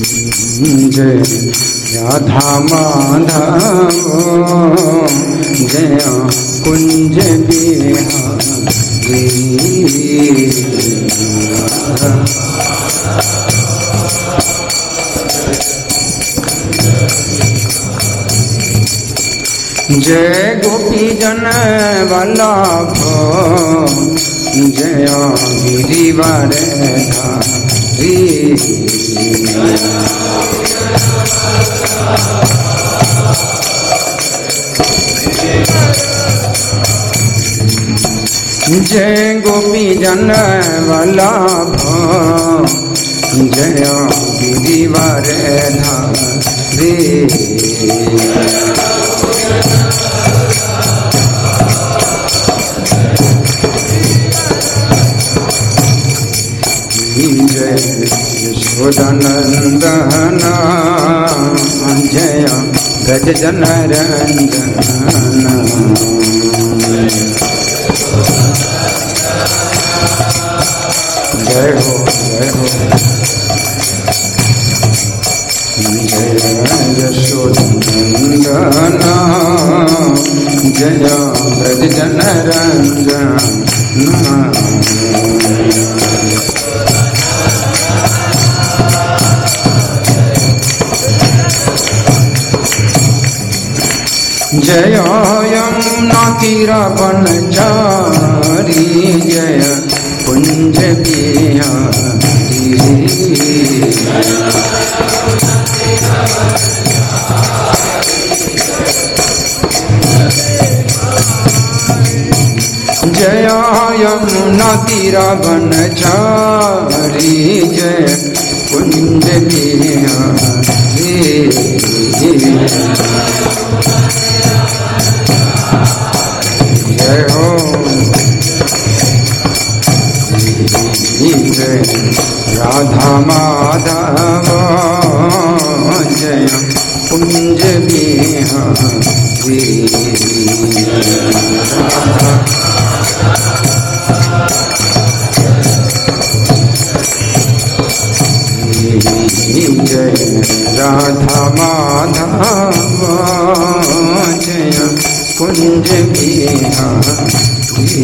जय राधा माधव जय कुंज बिहारी। जय गोपी जन वल्लभ जय गिरिवर धारी। जय गोपी जन वल्लभ जय गिरिवर धारी। जय यशोदानंदन जय गज जन रंजन। जय हो जय हो जय यशोदानंदन जय गज जन रंजन। जय यमुना तीरवनचारी जय कुंज बिहारी। जय यमुना तीरवनचारी जय कुंज बिहारी। जय हो जय राधा माधव जय कुंज बिहारी। जय राधा माधव जय कुंज बिहारी।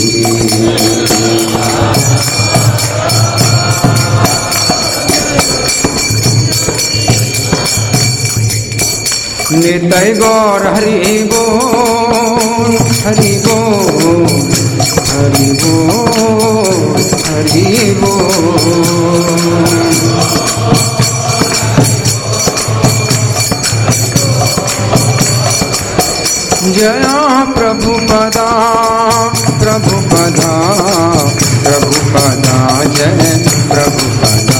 निताय गौर हरि बोल हरि बोल हरि बोल हरि बोल। जय प्रभुपदा प्रभुपदा प्रभुपदा जय प्रभुपदा।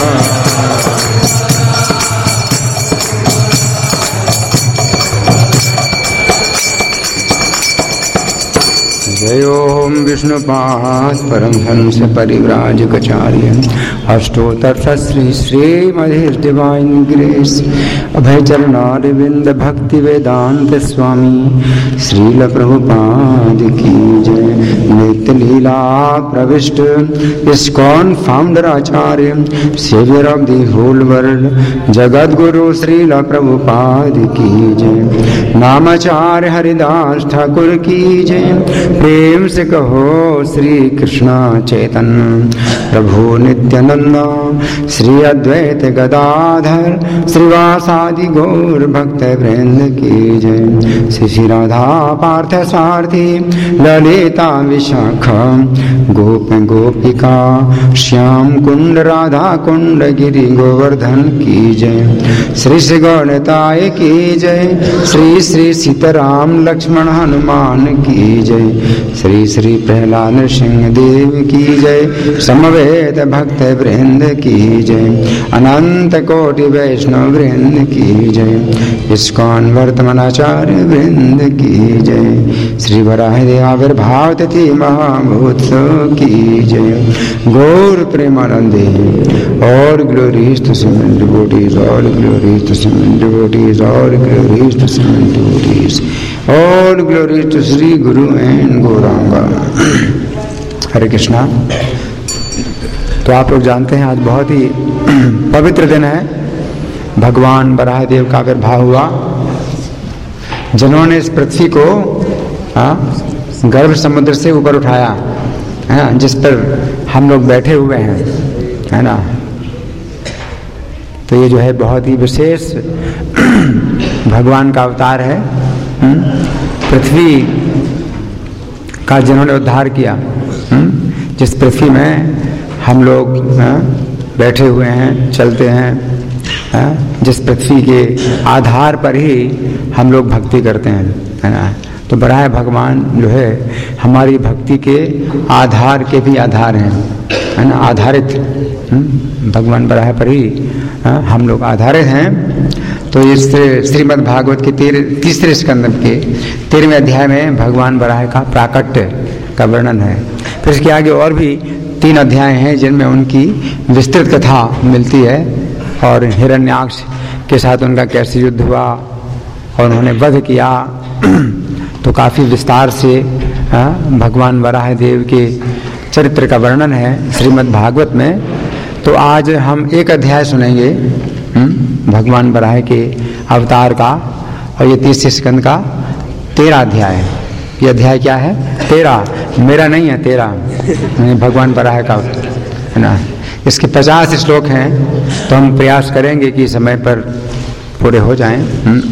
जय ओम विष्णुपाद परमहंस परिव्राजकाचार्य अष्टोत्तर Shri Srimad divine grace Abhay Charanaravinda Bhaktivedanta स्वामी श्रील प्रभुपाद की जय। नित्य लीला प्रविष्ट इस्कॉन फाउंडर आचार्य saviour of the whole world जगत गुरु श्रील प्रभुपाद की जय। नामाचार्य हरिदास ठाकुर की जय। प्रेम से कहो श्री कृष्ण चैतन्य प्रभु नित्यानंद श्री अद्वैत गदाधर श्रीवासादि गौर भक्त वृंद की जय। श्री राधा पार्थ सारथी ललिता विशाखा गोप गोपिका श्याम कुंड राधा कुंड गिरि गोवर्धन की जय। श्री श्री गणताय की जय। श्री श्री सीताराम लक्ष्मण हनुमान की जय। श्री श्री प्रहलाद सिंह देव की जय। समवेत भक्त वृंद की जय। अनंत कोटि वैष्णव वृंद की जय। इस्कॉन वर्तमानाचार्य वृंद की जय। श्री वराह आविर्भाव तिथि महामहोत्सव की जय। गौर प्रेमानंदे और glories to assembled devotees all glories to assembled devotees all glories to assembled devotees all glories to Shri Guru and Gauranga. हरे कृष्णा। तो आप लोग जानते हैं आज बहुत ही पवित्र दिन है, भगवान वराह देव का आविर्भाव हुआ, जिन्होंने इस पृथ्वी को गर्भ समुद्र से ऊपर उठाया है ना, जिस पर हम लोग बैठे हुए हैं, है ना। तो ये जो है बहुत ही विशेष भगवान का अवतार है। पृथ्वी का जिन्होंने उद्धार किया, जिस पृथ्वी में हम लोग बैठे हुए हैं, चलते हैं, जिस पृथ्वी के आधार पर ही हम लोग भक्ति करते हैं, है ना। तो बराह भगवान जो है हमारी भक्ति के आधार के भी आधार हैं, है ना, आधारित। भगवान बराह पर ही हम लोग आधारित हैं। तो इस श्रीमद् भागवत के तीसरे स्कंद के 13वें अध्याय में भगवान बराह का प्राकट्य का वर्णन है। फिर इसके आगे और भी 3 अध्याय हैं जिनमें उनकी विस्तृत कथा मिलती है, और हिरण्याक्ष के साथ उनका कैसे युद्ध हुआ और उन्होंने वध किया, तो काफ़ी विस्तार से भगवान वराह देव के चरित्र का वर्णन है श्रीमद् भागवत में। तो आज हम एक अध्याय सुनेंगे भगवान वराह के अवतार का, और ये 30 स्कंद का 13 अध्याय है। ये अध्याय क्या है? 13, मेरा नहीं है, 13 भगवान वराह का, है ना। इसके 50 श्लोक हैं, तो हम प्रयास करेंगे कि समय पर पूरे हो जाएं।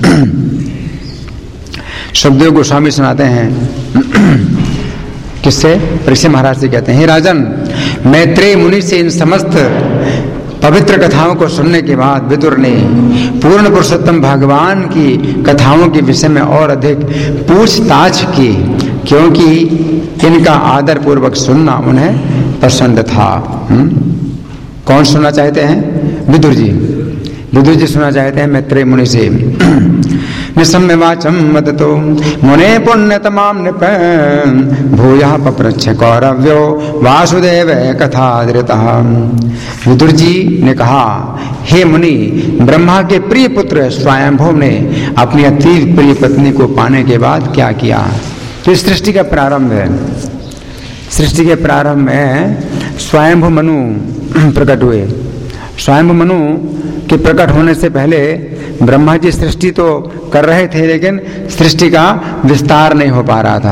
सुखदेव गोस्वामी सुनाते हैं, किससे? परीक्षित महाराज से कहते हैं, हे राजन, मैत्रेय मुनि से इन समस्त पवित्र कथाओं को सुनने के बाद विदुर ने पूर्ण पुरुषोत्तम भगवान की कथाओं के विषय में और अधिक पूछताछ की, क्योंकि इनका आदर पूर्वक सुनना उन्हें पसंद था। कौन सुनना चाहते हैं? विदुर जी। विदुर जी सुनना चाहते हैं मैत्रेय मुनि से। निसम्य वाचम वदतो मुने पुण्यतमां नृप भूयः पप्रच्छ कौरव्यो वासुदेव कथाधृतः। विदुर जी ने कहा, हे मुनि, ब्रह्मा के प्रिय पुत्र स्वयंभू ने अपनी अति प्रिय पत्नी को पाने के बाद क्या किया? तो इस सृष्टि का प्रारंभ है। सृष्टि के प्रारंभ में स्वयंभू मनु प्रकट हुए। स्वयंभू मनु के प्रकट होने से पहले ब्रह्मा जी सृष्टि तो कर रहे थे, लेकिन सृष्टि का विस्तार नहीं हो पा रहा था।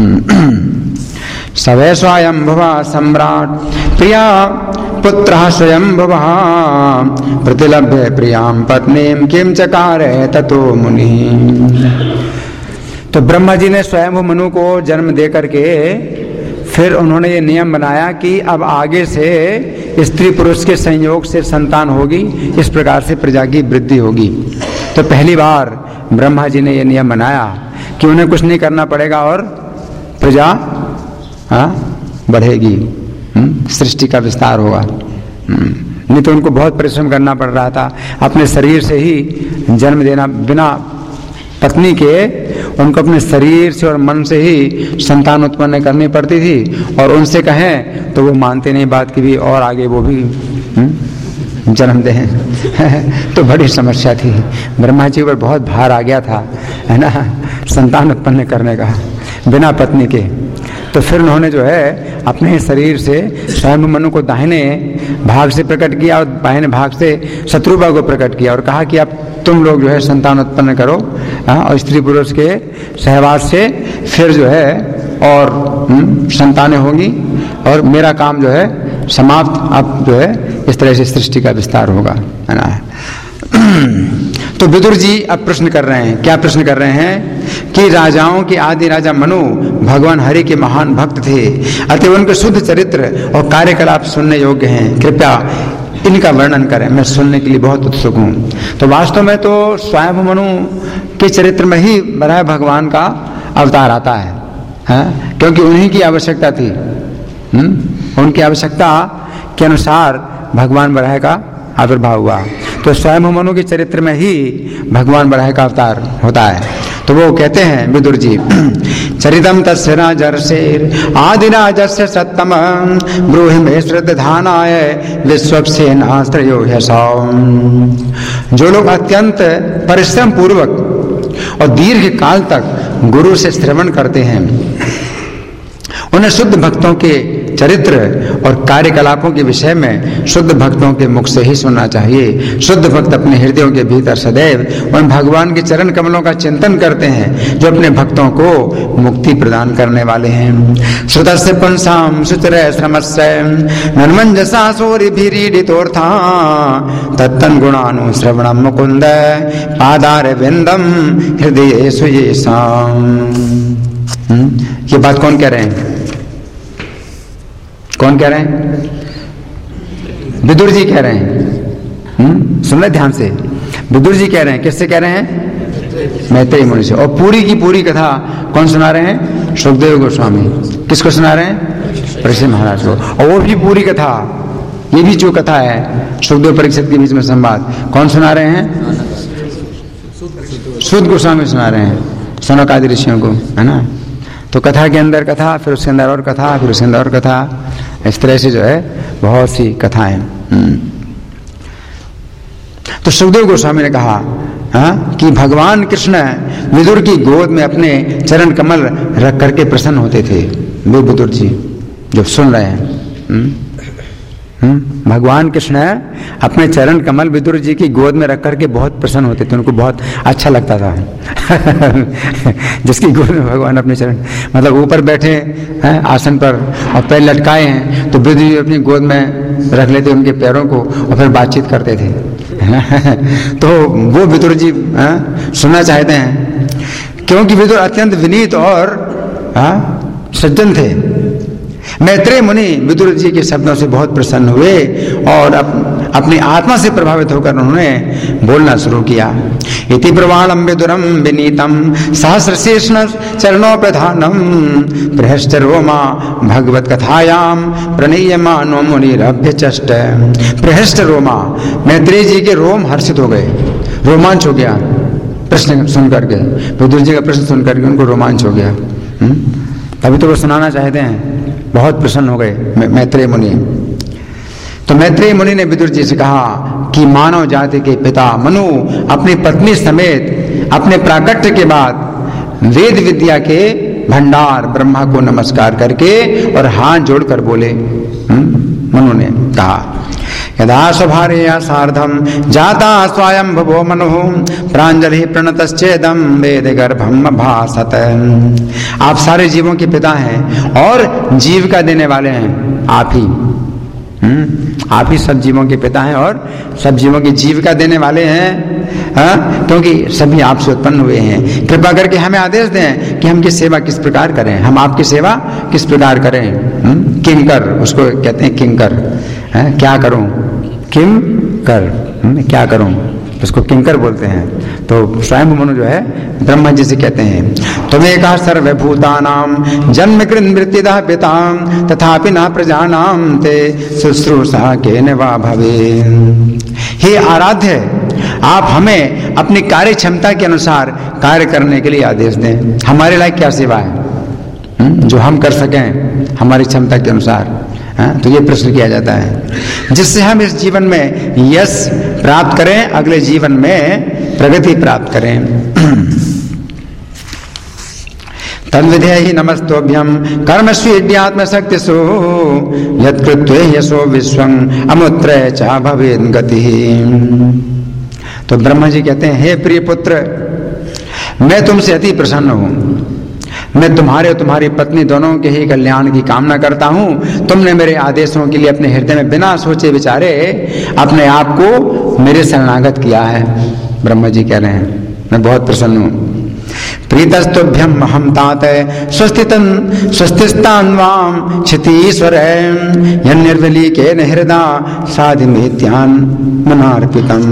सवै स्वयंभुवा सम्राट प्रिया पुत्रः स्वयंभुवः प्रतिलभ्य प्रियां पत्नीं किं चकारे ततो मुनि। तो ब्रह्मा जी ने स्वयंभू मनु को जन्म दे करके फिर उन्होंने ये नियम बनाया कि अब आगे से स्त्री पुरुष के संयोग से संतान होगी, इस प्रकार से प्रजा की वृद्धि होगी। तो पहली बार ब्रह्मा जी ने ये नियम बनाया कि उन्हें कुछ नहीं करना पड़ेगा और प्रजा बढ़ेगी, सृष्टि का विस्तार होगा। नहीं तो उनको बहुत परिश्रम करना पड़ रहा था, अपने शरीर से ही जन्म देना, बिना पत्नी के उनको अपने शरीर से और मन से ही संतान उत्पन्न करनी पड़ती थी, और उनसे कहें तो वो मानते नहीं बात की भी, और आगे वो भी जन्म दें। तो बड़ी समस्या थी, ब्रह्मा जी पर बहुत भार आ गया था, है ना, संतान उत्पन्न करने का बिना पत्नी के। तो फिर उन्होंने जो है अपने शरीर से स्वयं मनु को दाहिने भाग से प्रकट किया और बाहिने भाग से शत्रुबा को प्रकट किया, और कहा कि अब तुम लोग जो है संतान उत्पन्न करो, और स्त्री पुरुष के सहवास से फिर जो है और संतानें होंगी, और मेरा काम जो है समाप्त। अब जो है इस तरह से सृष्टि का विस्तार होगा, है ना। तो विदुर जी अब प्रश्न कर रहे हैं, क्या प्रश्न कर रहे हैं कि राजाओं के आदि राजा मनु भगवान हरि के महान भक्त थे, अतः उनके शुद्ध चरित्र और कार्यकलाप सुनने योग्य हैं, कृपया इनका वर्णन करें, मैं सुनने के लिए बहुत उत्सुक हूँ। तो वास्तव में तो स्वयं मनु के चरित्र में ही बराह भगवान का अवतार आता है, क्योंकि उन्हीं की आवश्यकता थी। उनकी आवश्यकता के अनुसार भगवान बराह का आविर्भाव हुआ। तो स्वयं मनु के चरित्र में ही भगवान बराह का अवतार होता है। तो वो कहते हैं विदुर जी, चरितम तस्य राजर्षेर आदिराजस्य सत्तम ब्रूहि मे श्रद्धानाय विश्वक्सेनास्त्रयो ह्यसौ। जो लोग अत्यंत परिश्रम पूर्वक और दीर्घ काल तक गुरु से श्रवण करते हैं, उन्हें शुद्ध भक्तों के चरित्र और कार्यकलापों के विषय में शुद्ध भक्तों के मुख से ही सुनना चाहिए। शुद्ध भक्त अपने हृदयों के भीतर सदैव उन भगवान के चरण कमलों का चिंतन करते हैं जो अपने भक्तों को मुक्ति प्रदान करने वाले हैं। श्रुतस्य पुंसां सुचिरय श्रमस्य नन्मंजसा सूरिभिरीडितोऽर्था तत्तन् गुणानुश्रवणं मुकुन्द पादारविन्दं हृदयेषु येषाम्। ये बात कौन कह रहे हैं? कौन कह रहे हैं? विदुर जी कह रहे हैं। सुन ले ध्यान से, विदुर जी कह रहे हैं। किससे कह रहे हैं? मैत्रेय मुनि से। और पूरी की पूरी कथा कौन सुना रहे हैं? सुखदेव गोस्वामी। किसको सुना रहे हैं? परीक्षित महाराज को। और वो भी पूरी कथा, ये भी जो कथा है सुखदेव परीक्षित के बीच में संवाद, कौन सुना रहे हैं? सूत गोस्वामी सुना रहे हैं, सनक आदि ऋषियों को, है ना। तो कथा के अंदर कथा, फिर उसके अंदर और कथा, फिर उसके अंदर और कथा, इस तरह से जो है बहुत सी कथाएं। तो सुखदेव गोस्वामी ने कहा कि भगवान कृष्ण विदुर की गोद में अपने चरण कमल रख करके प्रसन्न होते थे। वे विदुर जी जो सुन रहे हैं, भगवान कृष्ण अपने चरण कमल विदुर जी की गोद में रख करके बहुत प्रसन्न होते थे, उनको बहुत अच्छा लगता था। जिसकी गोद में भगवान अपने चरण, मतलब ऊपर बैठे हैं आसन पर और पैर लटकाए हैं, तो विदुर जी अपनी गोद में रख लेते उनके पैरों को और फिर बातचीत करते थे। तो वो विदुर जी सुनना चाहते हैं, क्योंकि विदुर अत्यंत विनीत और सज्जन थे। मैत्रेय मुनि विदुर जी के शब्दों से बहुत प्रसन्न हुए और अपनी आत्मा से प्रभावित होकर उन्होंने बोलना शुरू किया। इति ब्रवाणं विदुरं विनीतं सहस्रशीर्षं चरणों प्रधानम बृहश्च रोमा भगवत कथायां प्रणीयमानो मुनिरभ्यचष्ट। बृहश्च रोमा, मैत्रेय जी के रोम हर्षित हो गए, रोमांच हो गया प्रश्न सुन करके। विदुर जी का प्रश्न सुन करके उनको रोमांच हो गया। तभी तो वो सुनाना चाहते हैं। बहुत प्रसन्न हो गए मैत्रेय मुनि। तो मैत्रेय मुनि ने विदुर जी से कहा कि मानव जाति के पिता मनु अपनी पत्नी समेत अपने प्राकट्य के बाद वेद विद्या के भंडार ब्रह्मा को नमस्कार करके और हाथ जोड़कर बोले। मनु ने कहा, यदा स्वभार्या सार्धम जाता स्वयं भवो मनु प्रांजलि प्रणतश्चेदम वेद गर्भम भासत। आप सारे जीवों के पिता हैं और जीविका देने वाले हैं। आप ही सब जीवों के पिता हैं और सब जीवों की जीविका देने वाले हैं, क्योंकि सभी आपसे उत्पन्न हुए हैं। कृपा करके हमें आदेश दें कि हम की सेवा किस प्रकार करें, हम आपकी सेवा किस प्रकार करें। किंकर, उसको कहते हैं किंकर। क्या करूं? किम कर, क्या करूं, उसको किंकर बोलते हैं। तो स्वयं मनु जो है ब्रह्मा जी से कहते हैं, तुम्हें कहा सर्वभूतानां जन्म कृन मृत्युदा पिताम तथापि न प्रजानाम ते शुश्रूषा के नवा भवे। हे आराध्य, आप हमें अपनी कार्य क्षमता के अनुसार कार्य करने के लिए आदेश दें। हमारे लायक क्या सेवा है जो हम कर सकें हमारी क्षमता के अनुसार। तो ये प्रश्न किया जाता है, जिससे हम इस जीवन में यश प्राप्त करें, अगले जीवन में प्रगति प्राप्त करें। तद्विधेहि नमस्तोभ्यम कर्मस्वीड्यात्म शक्तिषु यत्कृत्वे यशो विश्वं अमुत्र च भवेत् गतिः। तो ब्रह्मा जी कहते हैं, हे प्रिय पुत्र, मैं तुमसे अति प्रसन्न हूं। मैं तुम्हारे और तुम्हारी पत्नी दोनों के ही कल्याण की कामना करता हूं। तुमने मेरे आदेशों के लिए अपने हृदय में बिना सोचे विचारे अपने आप को मेरे शरणागत किया है। ब्रह्मा जी कह रहे हैं, मैं बहुत प्रसन्न हूं। प्रीतस्तुभ्यम अहम तात स्वस्तिस्तान्वाम क्षितीश्वर निर्वली के हृदा साधिमेत्यान मनार्पितम।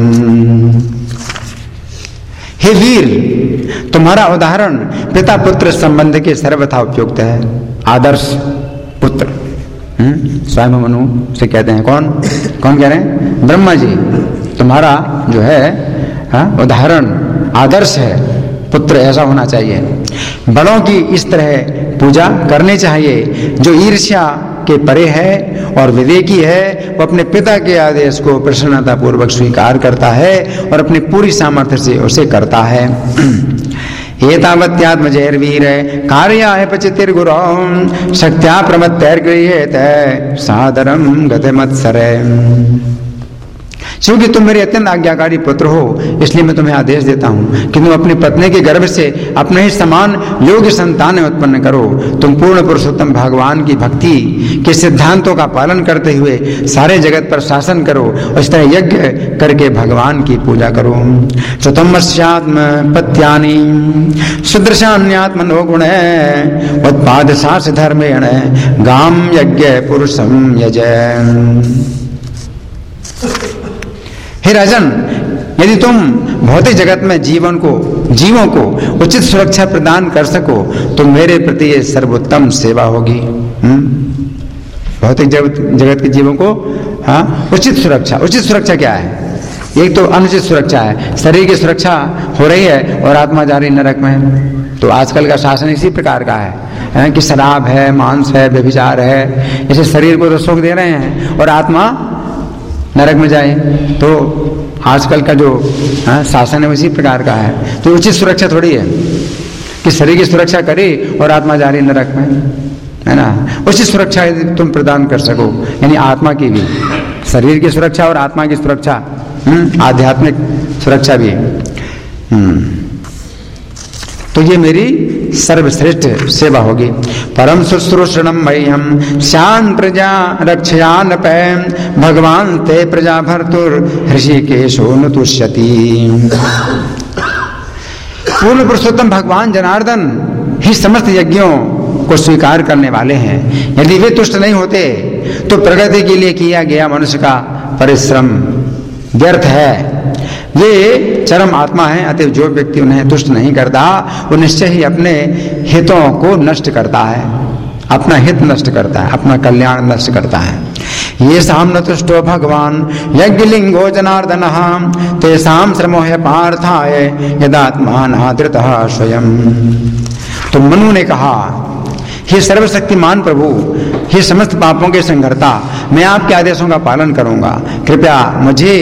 हे वीर, तुम्हारा उदाहरण पिता पुत्र संबंध के सर्वथा उपयुक्त है। आदर्श पुत्र स्वयं मनु से कहते हैं। कौन कह रहे हैं? ब्रह्मा जी। तुम्हारा जो है उदाहरण आदर्श है, पुत्र ऐसा होना चाहिए। बड़ों की इस तरह पूजा करनी चाहिए। जो ईर्ष्या के परे है और विवेकी है, वो अपने पिता के आदेश को प्रसन्नता पूर्वक स्वीकार करता है और अपनी पूरी सामर्थ्य से उसे करता है। एतावत्यात्मजैर्वीर कार्याय पचितिर्गुरौ शक्त्या प्रमत्तैर्गृह्येत सादरं गतिमत्सरे। क्योंकि तुम मेरे अत्यंत आज्ञाकारी पुत्र हो, इसलिए मैं तुम्हें आदेश देता हूं कि तुम अपनी पत्नी के गर्भ से अपने ही समान योग्य संतान उत्पन्न करो। तुम पूर्ण पुरुषोत्तम भगवान की भक्ति के सिद्धांतों का पालन करते हुए सारे जगत पर शासन करो और इस तरह यज्ञ करके भगवान की पूजा करो। चतुर्मस्यात्म पत्यानि सुदृशान्यात्मनो गुणे उत्पाद सास धर्मेण गाम यज्ञ पुरुषम यजय। हे राजन, यदि तुम भौतिक जगत में जीवों को उचित सुरक्षा प्रदान कर सको तो मेरे प्रति ये सर्वोत्तम सेवा होगी। भौतिक जगत के जीवों को उचित सुरक्षा क्या है? एक तो अनुचित सुरक्षा है, शरीर की सुरक्षा हो रही है और आत्मा जा रही नरक में। तो आजकल का शासन इसी प्रकार का है कि शराब है, मांस है, व्यभिचार है, इसे शरीर को तो सुख दे रहे हैं और आत्मा नरक में जाए। तो आजकल का जो शासन है इसी प्रकार का है। तो उचित सुरक्षा थोड़ी है कि शरीर की सुरक्षा करे और आत्मा जा रही नरक में, है ना। उचित सुरक्षा यदि तुम प्रदान कर सको, यानी आत्मा की भी, शरीर की सुरक्षा और आत्मा की सुरक्षा, आध्यात्मिक सुरक्षा भी। तो ये मेरी सर्वश्रेष्ठ सेवा होगी। परम शुश्रूषणम मह्यम श्यान प्रजा रक्षयान पै भगवान ते प्रजा भर्तुर ऋषिकेशो न तुष्यति। पूर्ण पुरुषोत्तम भगवान जनार्दन ही समस्त यज्ञों को स्वीकार करने वाले हैं। यदि वे तुष्ट नहीं होते तो प्रगति के लिए किया गया मनुष्य का परिश्रम व्यर्थ है। वे चरम आत्मा है, अतः जो व्यक्ति उन्हें तुष्ट नहीं करता वो निश्चय ही अपने हितों को नष्ट करता है, अपना हित नष्ट करता है, अपना कल्याण नष्ट करता है। ये साम न तुष्टो भगवान यज्ञलिंगो जनार्दनः तेषां श्रमोह्य पार्थाय यदात्मान आदृतः स्वयं। तो मनु ने कहा, हे सर्वशक्तिमान प्रभु, हे समस्त पापों के संहर्ता, मैं आपके आदेशों का पालन करूंगा। कृपया मुझे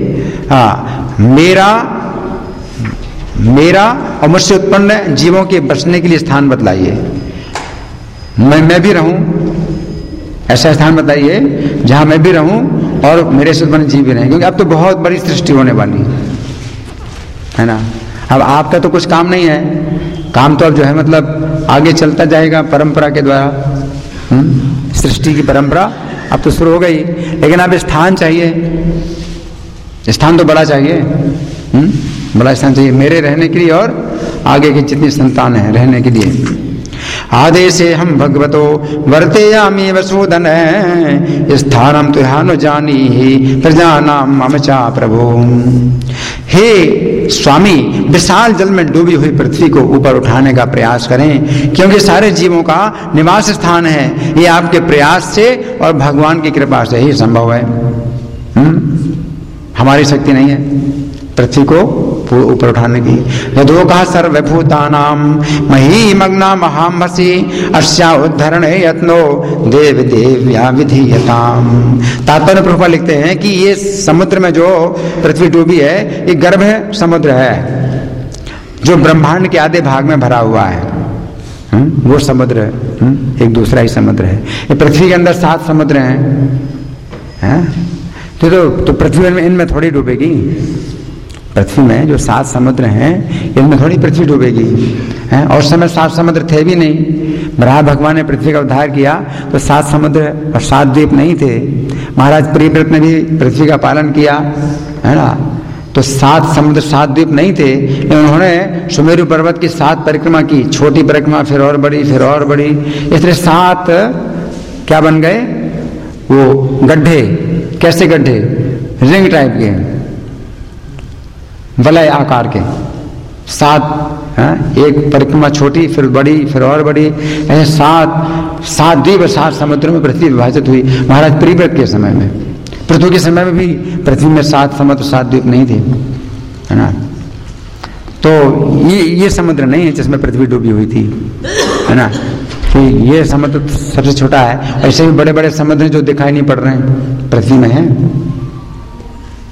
मेरा और मुझसे उत्पन्न जीवों के बचने के लिए स्थान बतलाइए। मैं भी रहूं, ऐसा स्थान बताइए जहां मैं भी रहूं और मेरे से उत्पन्न जीव भी रहें, क्योंकि अब तो बहुत बड़ी सृष्टि होने वाली है ना। अब आपका तो कुछ काम नहीं है, काम तो अब जो है मतलब आगे चलता जाएगा परंपरा के द्वारा। सृष्टि की परंपरा अब तो शुरू हो गई, लेकिन अब स्थान चाहिए, स्थान तो बड़ा चाहिए, बड़ा स्थान चाहिए मेरे रहने के लिए और आगे की जितनी संतान है रहने के लिए। आदेशे हम भगवतो वर्तेयामि वसूदन स्थानम तुहानो जानी प्रजानाम मम चा प्रभु। हे स्वामी, विशाल जल में डूबी हुई पृथ्वी को ऊपर उठाने का प्रयास करें, क्योंकि सारे जीवों का निवास स्थान है। ये आपके प्रयास से और भगवान की कृपा से ही संभव है। हमारी शक्ति नहीं है पृथ्वी को ऊपर उठाने की। यदोका सर्वभूतानां महीमग्ना महामसी अस्या उद्धरणे यत्नो देव देव्या विधीयताम। तात्पर्य प्रभुपाद लिखते हैं कि ये समुद्र में जो पृथ्वी डूबी है ये गर्भ समुद्र है, जो ब्रह्मांड के आधे भाग में भरा हुआ है। वो समुद्र एक दूसरा ही समुद्र है। ये पृथ्वी के अंदर 7 समुद्र हैं। तो पृथ्वी में इनमें थोड़ी डूबेगी। पृथ्वी में जो 7 समुद्र हैं इनमें थोड़ी पृथ्वी डूबेगी, हैं। और समय 7 समुद्र थे भी नहीं। ब्रह्मा भगवान ने पृथ्वी का उद्धार किया तो 7 समुद्र और 7 द्वीप नहीं थे। महाराज प्रियव्रत ने भी पृथ्वी का पालन किया, है ना। तो 7 समुद्र 7 द्वीप नहीं थे, लेकिन उन्होंने सुमेरु पर्वत की 7 परिक्रमा की, छोटी परिक्रमा फिर और बड़ी फिर और बड़ी, इसलिए 7 क्या बन गए वो गड्ढे। कैसे गड्ढे? रिंग टाइप के, वलय आकार के 7, एक परिक्रमा छोटी फिर बड़ी फिर और बड़ी, ऐसे 7 द्वीप 7 समुद्रों में पृथ्वी विभाजित हुई महाराज प्रियव्रत के समय में। पृथ्वी के समय में भी पृथ्वी में 7 समुद्र 7 द्वीप नहीं थे, है ना। तो ये समुद्र नहीं है जिसमें पृथ्वी डूबी हुई थी, है ना। कि ये समुद्र सबसे छोटा है। ऐसे भी बड़े बड़े समुद्र जो दिखाई नहीं पड़ रहे हैं पृथ्वी में है।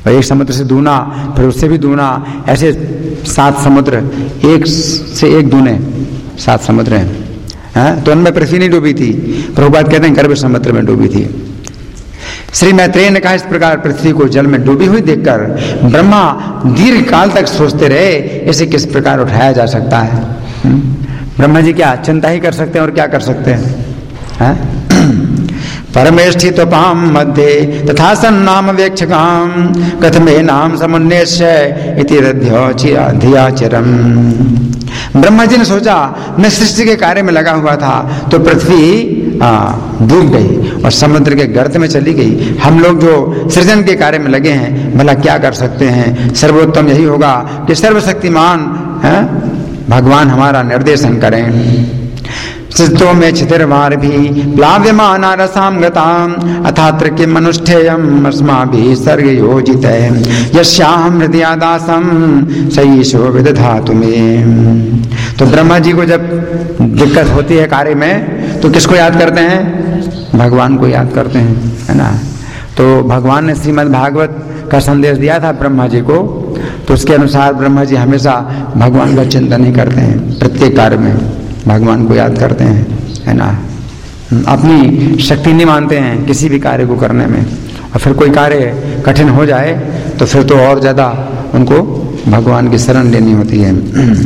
और एक समुद्र से दूना, फिर उससे भी दूना, ऐसे 7 समुद्र, एक से एक दूने 7 समुद्र हैं। तो उनमें पृथ्वी नहीं डूबी थी, प्रभुपाद कहते हैं गर्भ समुद्र में डूबी थी। श्री मैत्रेय ने कहा, इस प्रकार पृथ्वी को जल में डूबी हुई देखकर ब्रह्मा दीर्घ काल तक सोचते रहे, इसे किस प्रकार उठाया जा सकता है। ब्रह्मा जी क्या चिंता ही कर सकते हैं और क्या कर सकते हैं। परमेष्ठित्वपाम मध्ये तथा सन्नाम वेक्षकाम कथमे नाम समुन्नेश्य इति धियाचरम। ब्रह्मा जी ने सोचा, मैं सृष्टि के कार्य में लगा हुआ था तो पृथ्वी डूब गई और समुद्र के गर्त में चली गई। हम लोग जो सृजन के कार्य में लगे हैं, भला क्या कर सकते हैं। सर्वोत्तम यही होगा कि सर्वशक्तिमान भगवान हमारा निर्देशन करें। सिद्धो में छितिर्वार भी प्लाव्यमाना रसाम गताम अथात्र किम अनुष्ठेयम अस्माभिः सर्ग योजित यस्याहं हृदयादासम सईशो विदधातु मे। तो ब्रह्मा जी को जब दिक्कत होती है कार्य में तो किसको याद करते हैं? भगवान को याद करते हैं, है ना। तो भगवान ने श्रीमद् भागवत का संदेश दिया था ब्रह्मा जी को, तो उसके अनुसार ब्रह्मा जी हमेशा भगवान का चिंतन ही करते हैं। प्रत्येक कार्य में भगवान को याद करते हैं, है ना। अपनी शक्ति नहीं मानते हैं किसी भी कार्य को करने में, और फिर कोई कार्य कठिन हो जाए तो फिर तो और ज्यादा उनको भगवान की शरण लेनी होती है।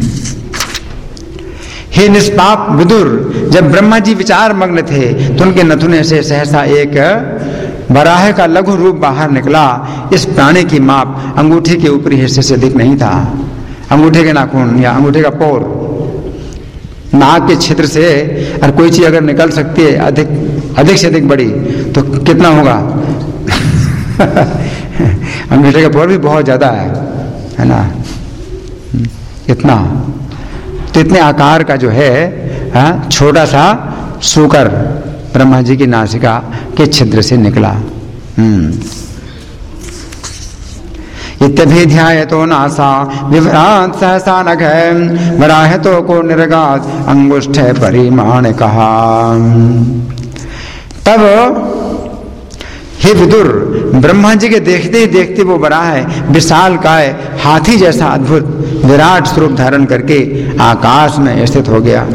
हे निष्पाप विदुर, जब ब्रह्मा जी विचार मग्न थे तो उनके नथुने से सहसा एक वराह का लघु रूप बाहर निकला। इस प्राणी की माप अंगूठे के ऊपरी हिस्से से अधिक नहीं था। अंगूठे के नाखून या अंगूठे का पोर, नाक के क्षेत्र से और कोई चीज अगर निकल सकती है अधिक से अधिक बड़ी तो कितना होगा। अंगूठे का पोर भी बहुत ज्यादा है ना। इतना तो इतने आकार का जो है छोटा सा सूकर ब्रह्मा जी की नासिका के छिद्र से निकला। इत्यभि ध्यायतो नासा विभ्रांत सहसा नघ वराहतो को निर्गात अंगुष्ठ परिमाण कहा। तब हे विदुर, ब्रह्मा जी के देखते ही देखते वो वराह विशाल काय हाथी जैसा अद्भुत विराट स्वरूप धारण करके आकाश में स्थित हो गया।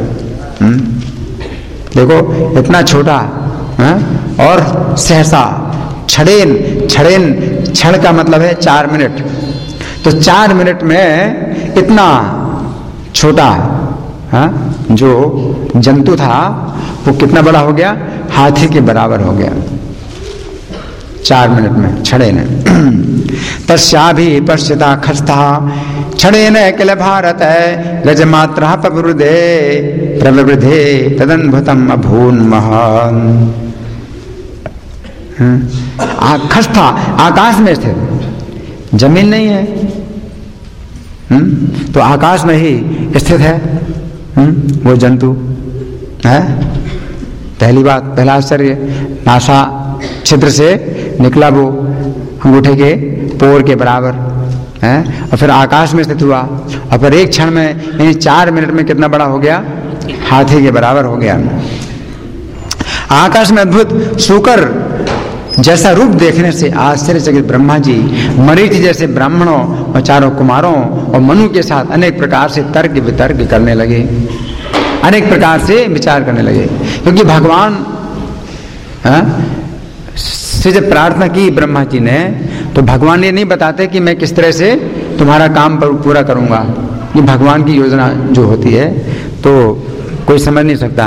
देखो इतना छोटा और सहसा छड़ेन क्षण का मतलब है 4 मिनट, तो 4 मिनट में इतना छोटा जो जंतु था वो कितना बड़ा हो गया? हाथी के बराबर हो गया 4 मिनट में छड़ेन। तस्याभि पश्यता खस्ता छड़ेन किल भारत गजमात्रा प्रवृद्धे तदन्भुतम अभून महान। खस्ता आकाश में स्थित, जमीन नहीं है, तो आकाश में ही स्थित है वो जंतु है। पहली बात, पहला आश्चर्य, नासा छिद्र से निकला वो अंगूठे के पोर के बराबर है, और फिर आकाश में स्थित हुआ, और फिर एक क्षण में यानी 4 मिनट में कितना बड़ा हो गया? हाथी के बराबर हो गया। आकाश में अद्भुत सूकर जैसा रूप देखने से आश्चर्यचकित ब्रह्मा जी मरीचि जैसे ब्राह्मणों और 4 कुमारों और मनु के साथ अनेक प्रकार से तर्क वितर्क करने लगे, अनेक प्रकार से विचार करने लगे। क्योंकि भगवान से जब प्रार्थना की ब्रह्मा जी ने, तो भगवान ये नहीं बताते कि मैं किस तरह से तुम्हारा काम पूरा करूंगा। ये भगवान की योजना जो होती है तो कोई समझ नहीं सकता।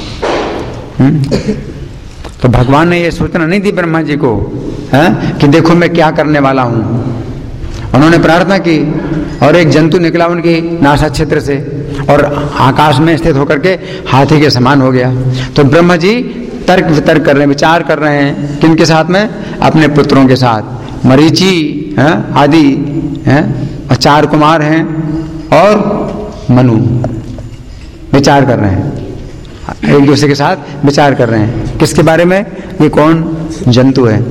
तो भगवान ने ये सूचना नहीं दी ब्रह्मा जी को कि देखो मैं क्या करने वाला हूं। उन्होंने प्रार्थना की और एक जंतु निकला उनकी नासा क्षेत्र से और आकाश में स्थित होकर के हाथी के समान हो गया। तो ब्रह्मा जी तर्क वितर्क कर रहे हैं, विचार कर रहे हैं, किनके साथ में? अपने पुत्रों के साथ, मरीचि आदि और 4 कुमार हैं और मनु विचार कर रहे हैं, एक दूसरे के साथ विचार कर रहे हैं। किसके बारे में? ये कौन जंतु है?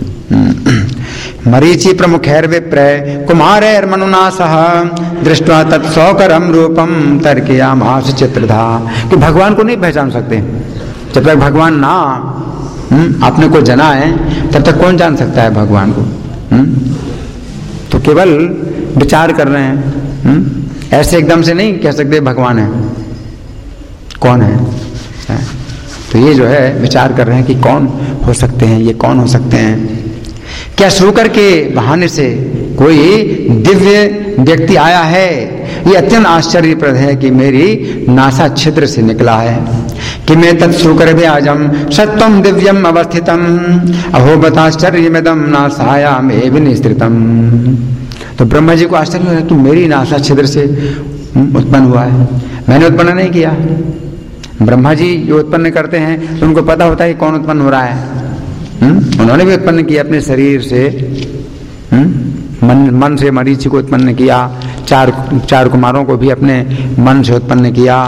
मरीचि प्रमुखैर्विप्र कुमारैर्मनुना सह दृष्ट्वा तत्सौकरम रूपम तर्कयामास चित्रधा। कि भगवान को नहीं पहचान सकते जब तक भगवान ना अपने को जनाए, तब तक कौन जान सकता है भगवान को? केवल विचार कर रहे हैं। ऐसे एकदम से नहीं कह सकते भगवान है, कौन है? तो ये जो है विचार कर रहे हैं कि कौन हो सकते हैं, ये कौन हो सकते हैं। क्या शूकर के बहाने से कोई दिव्य व्यक्ति आया है? ये अत्यंत आश्चर्यप्रद है कि मेरी नासा छिद्र से निकला है कि मैं तत्शूकर भी आजम सत्वम दिव्यम अवस्थितम अहो बताश्चर्यमिदम नासायाम एव निस्त्रितम। तो ब्रह्मा जी को आश्चर्य हुआ कि मेरी नासा छिद्र से उत्पन्न हुआ है, मैंने उत्पन्न नहीं किया। ब्रह्मा जी जो उत्पन्न करते हैं तो उनको पता होता है कि कौन उत्पन्न हो रहा है। उन्होंने भी उत्पन्न किया अपने शरीर से, मन से मरीचि को उत्पन्न किया, चार कुमारों को भी अपने मन से उत्पन्न किया।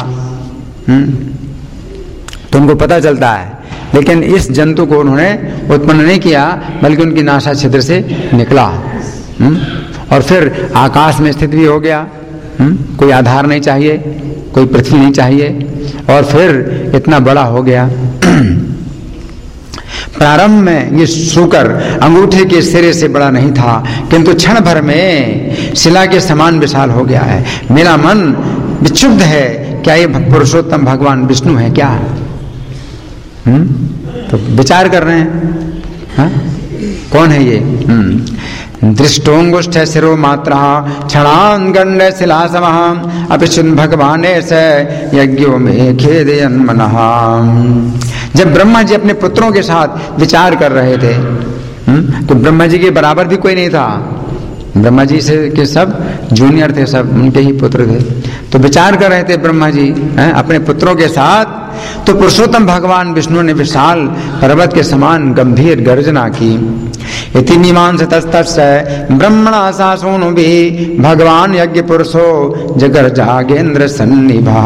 तो उनको पता चलता है, लेकिन इस जंतु को उन्होंने उत्पन्न नहीं किया बल्कि उनकी नासा छिद्र से निकला और फिर आकाश में स्थित भी हो गया। कोई आधार नहीं चाहिए, कोई पृथ्वी नहीं चाहिए और फिर इतना बड़ा हो गया। प्रारंभ में ये शूकर अंगूठे के सिरे से बड़ा नहीं था, किंतु क्षण भर में शिला के समान विशाल हो गया है। मेरा मन विक्षुब्ध है, क्या ये पुरुषोत्तम भगवान विष्णु है क्या? तो विचार कर रहे हैं, हा? कौन है ये? दृष्टोंगुष्ठ शिरो मात्रा क्षणान गंड शिला समः अपिशुन भगवाने से यज्ञों में खेदयन मनः। जब ब्रह्मा जी अपने पुत्रों के साथ विचार कर रहे थे तो ब्रह्मा जी के बराबर भी कोई नहीं था। ब्रह्मा जी से के सब जूनियर थे, सब उनके ही पुत्र थे। तो विचार कर रहे थे ब्रह्मा जी अपने पुत्रों के साथ, तो पुरुषोत्तम भगवान विष्णु ने विशाल पर्वत के समान गंभीर गर्जना की। इति मीमांस तस्तस्य ब्रह्मणा सा सोनु भी भगवान यज्ञ पुरुषो जगर जागेंद्र सन्निभा।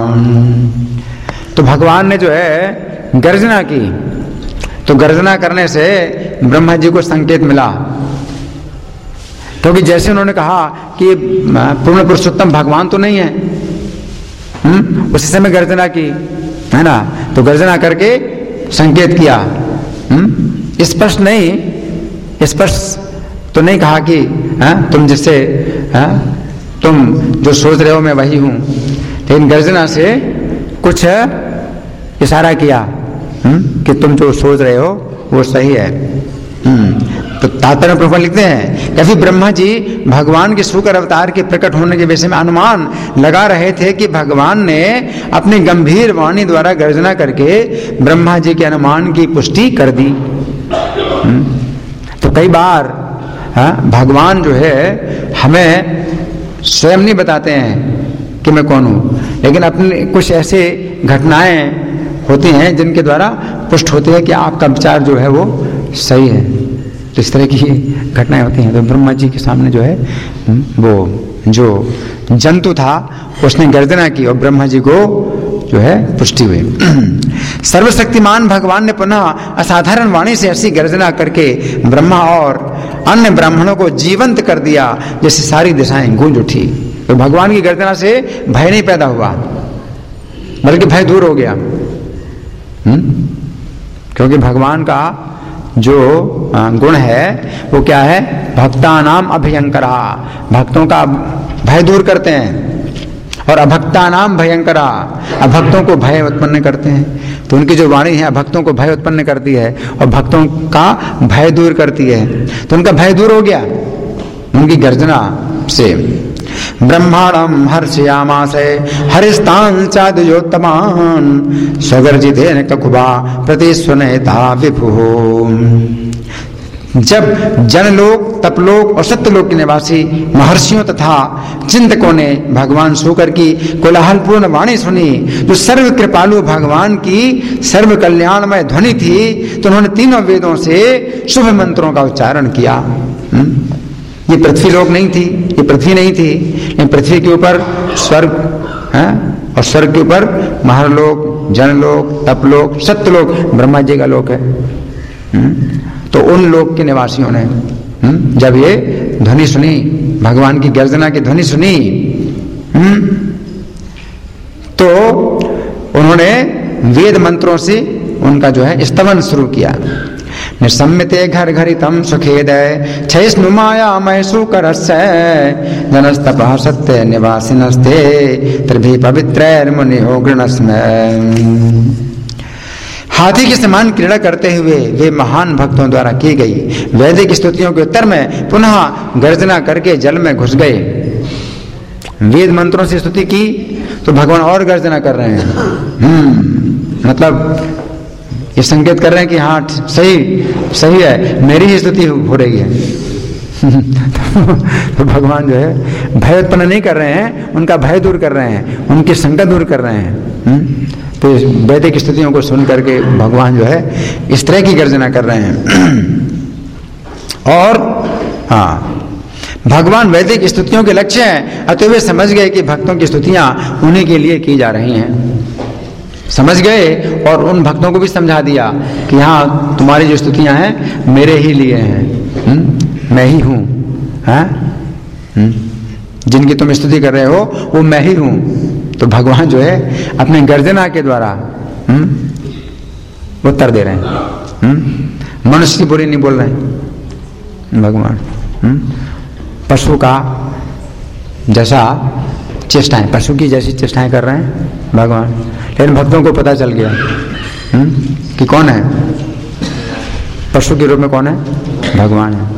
तो भगवान ने जो है गर्जना की, तो गर्जना करने से ब्रह्मा जी को संकेत मिला, क्योंकि जैसे उन्होंने कहा कि पूर्ण पुरुषोत्तम भगवान तो नहीं है, उसी समय गर्जना की, है ना। तो गर्जना करके संकेत किया, स्पष्ट नहीं, स्पष्ट तो नहीं कहा कि तुम जिससे तुम जो सोच रहे हो मैं वही हूं, लेकिन गर्जना से कुछ इशारा किया कि तुम जो सोच रहे हो वो सही है। तो तात्पर्य प्रभु लिखते हैं कि अभी ब्रह्मा जी भगवान के शूकर अवतार के प्रकट होने के विषय में अनुमान लगा रहे थे कि भगवान ने अपनी गंभीर वाणी द्वारा गर्जना करके ब्रह्मा जी के अनुमान की पुष्टि कर दी। तो कई बार भगवान जो है हमें स्वयं नहीं बताते हैं कि मैं कौन हूं, लेकिन अपने कुछ ऐसे घटनाएं होती हैं जिनके द्वारा पुष्ट होती है कि आपका विचार जो है वो सही है। तो इस तरह की घटनाएं होती हैं। तो ब्रह्मा जी के सामने जो है वो जो जंतु था उसने गर्जना की और ब्रह्मा जी को जो है पुष्टि हुई। सर्वशक्तिमान भगवान ने पुनः असाधारण वाणी से ऐसी गर्जना करके ब्रह्मा और अन्य ब्राह्मणों को जीवंत कर दिया जैसे सारी दिशाएं गूंज उठी। तो भगवान की गर्जना से भय नहीं पैदा हुआ बल्कि भय दूर हो गया, क्योंकि भगवान का जो गुण है वो क्या है? भक्तानाम अभयंकरा, भक्तों का भय दूर करते हैं, और अभक्तानाम भयंकरा, अभक्तों को भय उत्पन्न करते हैं। तो उनकी जो वाणी है अभक्तों को भय उत्पन्न करती है और भक्तों का भय दूर करती है। तो उनका भय दूर हो गया उनकी गर्जना से। ब्रह्मांडम हर्षयामासे हरिस्तान चादयोत्तमान स्वगर्जितेन ककुबा प्रतिस्वनेता विभु। जब जनलोक, तपलोक और सत्यलोक के निवासी महर्षियों तथा चिंतकों ने भगवान शूकर की कोलाहलपूर्ण वाणी सुनी, जो सर्व कृपालु भगवान की सर्व कल्याणमय ध्वनि थी, तो उन्होंने तीनों वेदों से शुभ मंत्रों का उच्चारण किया। ये पृथ्वी लोक नहीं थी, ये पृथ्वी नहीं थी, लेकिन पृथ्वी के ऊपर स्वर्ग है और स्वर्ग के ऊपर महरलोक, जनलोक, तपलोक, सत्यलोक ब्रह्मा जी का लोक है। तो उन लोक के निवासियों ने जब ये ध्वनि सुनी, भगवान की गर्जना की ध्वनि सुनी, तो उन्होंने वेद मंत्रों से उनका जो है स्तवन शुरू किया। निसम्मिते घर घरितम सुखेदय छैष्णु माया मैसु करस्य जनस्तपः सत्य निवासिनस्ते त्रिभि पवित्रैर्मुनियो गृणस्मः। हाथी के समान क्रीड़ा करते हुए वे महान भक्तों द्वारा की गई वैदिक स्तुतियों के उत्तर में पुनः गर्जना करके जल में घुस गए। वेद मंत्रों से स्तुति की तो भगवान और गर्जना कर रहे हैं। मतलब ये संकेत कर रहे हैं कि हाँ सही है, मेरी ही स्तुति हो रही है। तो भगवान जो है भय उत्पन्न नहीं कर रहे हैं, उनका भय दूर कर रहे हैं, उनकी शंका दूर कर रहे हैं। तो वैदिक स्तुतियों को सुन करके भगवान जो है इस तरह की गर्जना कर रहे हैं। और हाँ, भगवान वैदिक स्तुतियों के लक्ष्य हैं, अतः वे समझ गए कि भक्तों की स्तुतियां उन्हीं के लिए की जा रही हैं। समझ गए और उन भक्तों को भी समझा दिया कि हाँ, तुम्हारी जो स्तुतियां हैं मेरे ही लिए हैं, मैं ही हूँ। जिनकी तुम स्तुति कर रहे हो वो मैं ही हूँ। तो भगवान जो है अपने गर्जना के द्वारा उत्तर दे रहे हैं। मनुष्य की बुरी नहीं बोल रहे हैं भगवान। पशु का जैसा चेष्टाएं, पशु की जैसी चेष्टाएं कर रहे हैं भगवान। लेकिन भक्तों को पता चल गया कि कौन है पशु के रूप में, कौन है? भगवान है।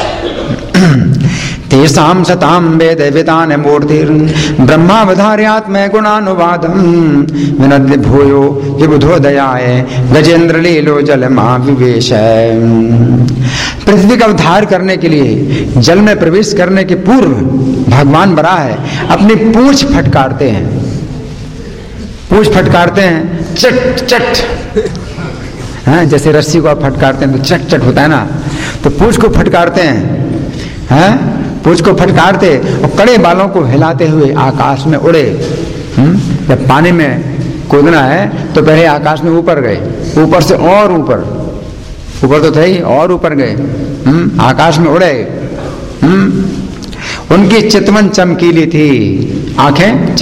तेषां सतां वेद विदान मूर्तिर् ब्रह्मावधार्यात्म गुणानुवादं विनद्य भूयो विबुधो दयाय गजेंद्र लीलो जल महाविवेश। पृथ्वी का उद्धार करने के लिए जल में प्रवेश करने के पूर्व भगवान बड़ा है अपनी पूंछ फटकारते हैं। पूंछ फटकारते हैं, चट चट, हाँ, जैसे रस्सी को आप फटकारते हैं तो चट चट होता है ना, तो पूंछ को फटकारते हैं। हाँ, पूंछ को फटकारते और कड़े बालों को हिलाते हुए आकाश में उड़े। जब पानी में कूदना है तो पहले आकाश में ऊपर गए, ऊपर से और ऊपर तो थे ही, और ऊपर गए, आकाश में उड़े। उनकी चितवन चमकीली थी, आंखें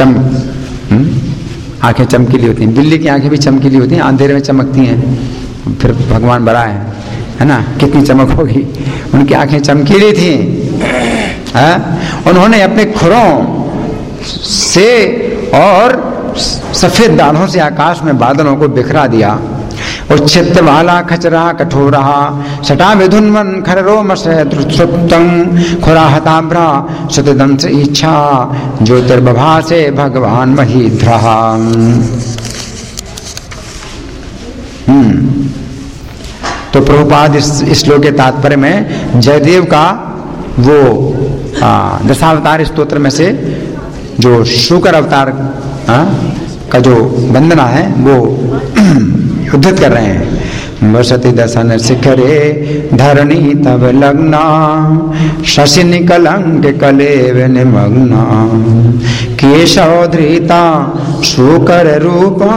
चमकीली होती हैं। बिल्ली की आंखें भी चमकीली होती हैं, अंधेरे में चमकती हैं। फिर भगवान बड़ा है ना, कितनी चमक होगी। उनकी आंखें चमकीली थी। उन्होंने अपने खुरों से और सफेद दाढ़ों से आकाश में बादलों को बिखरा दिया। उच्छित वाला खचरा कठोरा सटा विधुन्वन खररोम सुप्तं खुराहताभ्रा सुतदंश इच्छा ज्योतिर्बभा से भगवान महीध्रः। तो प्रभुपाद इस श्लोक के तात्पर्य में जयदेव का वो दशावतार स्तोत्र में से जो शुकर अवतार का जो वंदना है वो उद्धृत कर रहे हैं। वसति दशन शिखरे धरणी तब लग्ना शशि निकलंक कलेव निमग्ना केशव धृता शुकर रूपा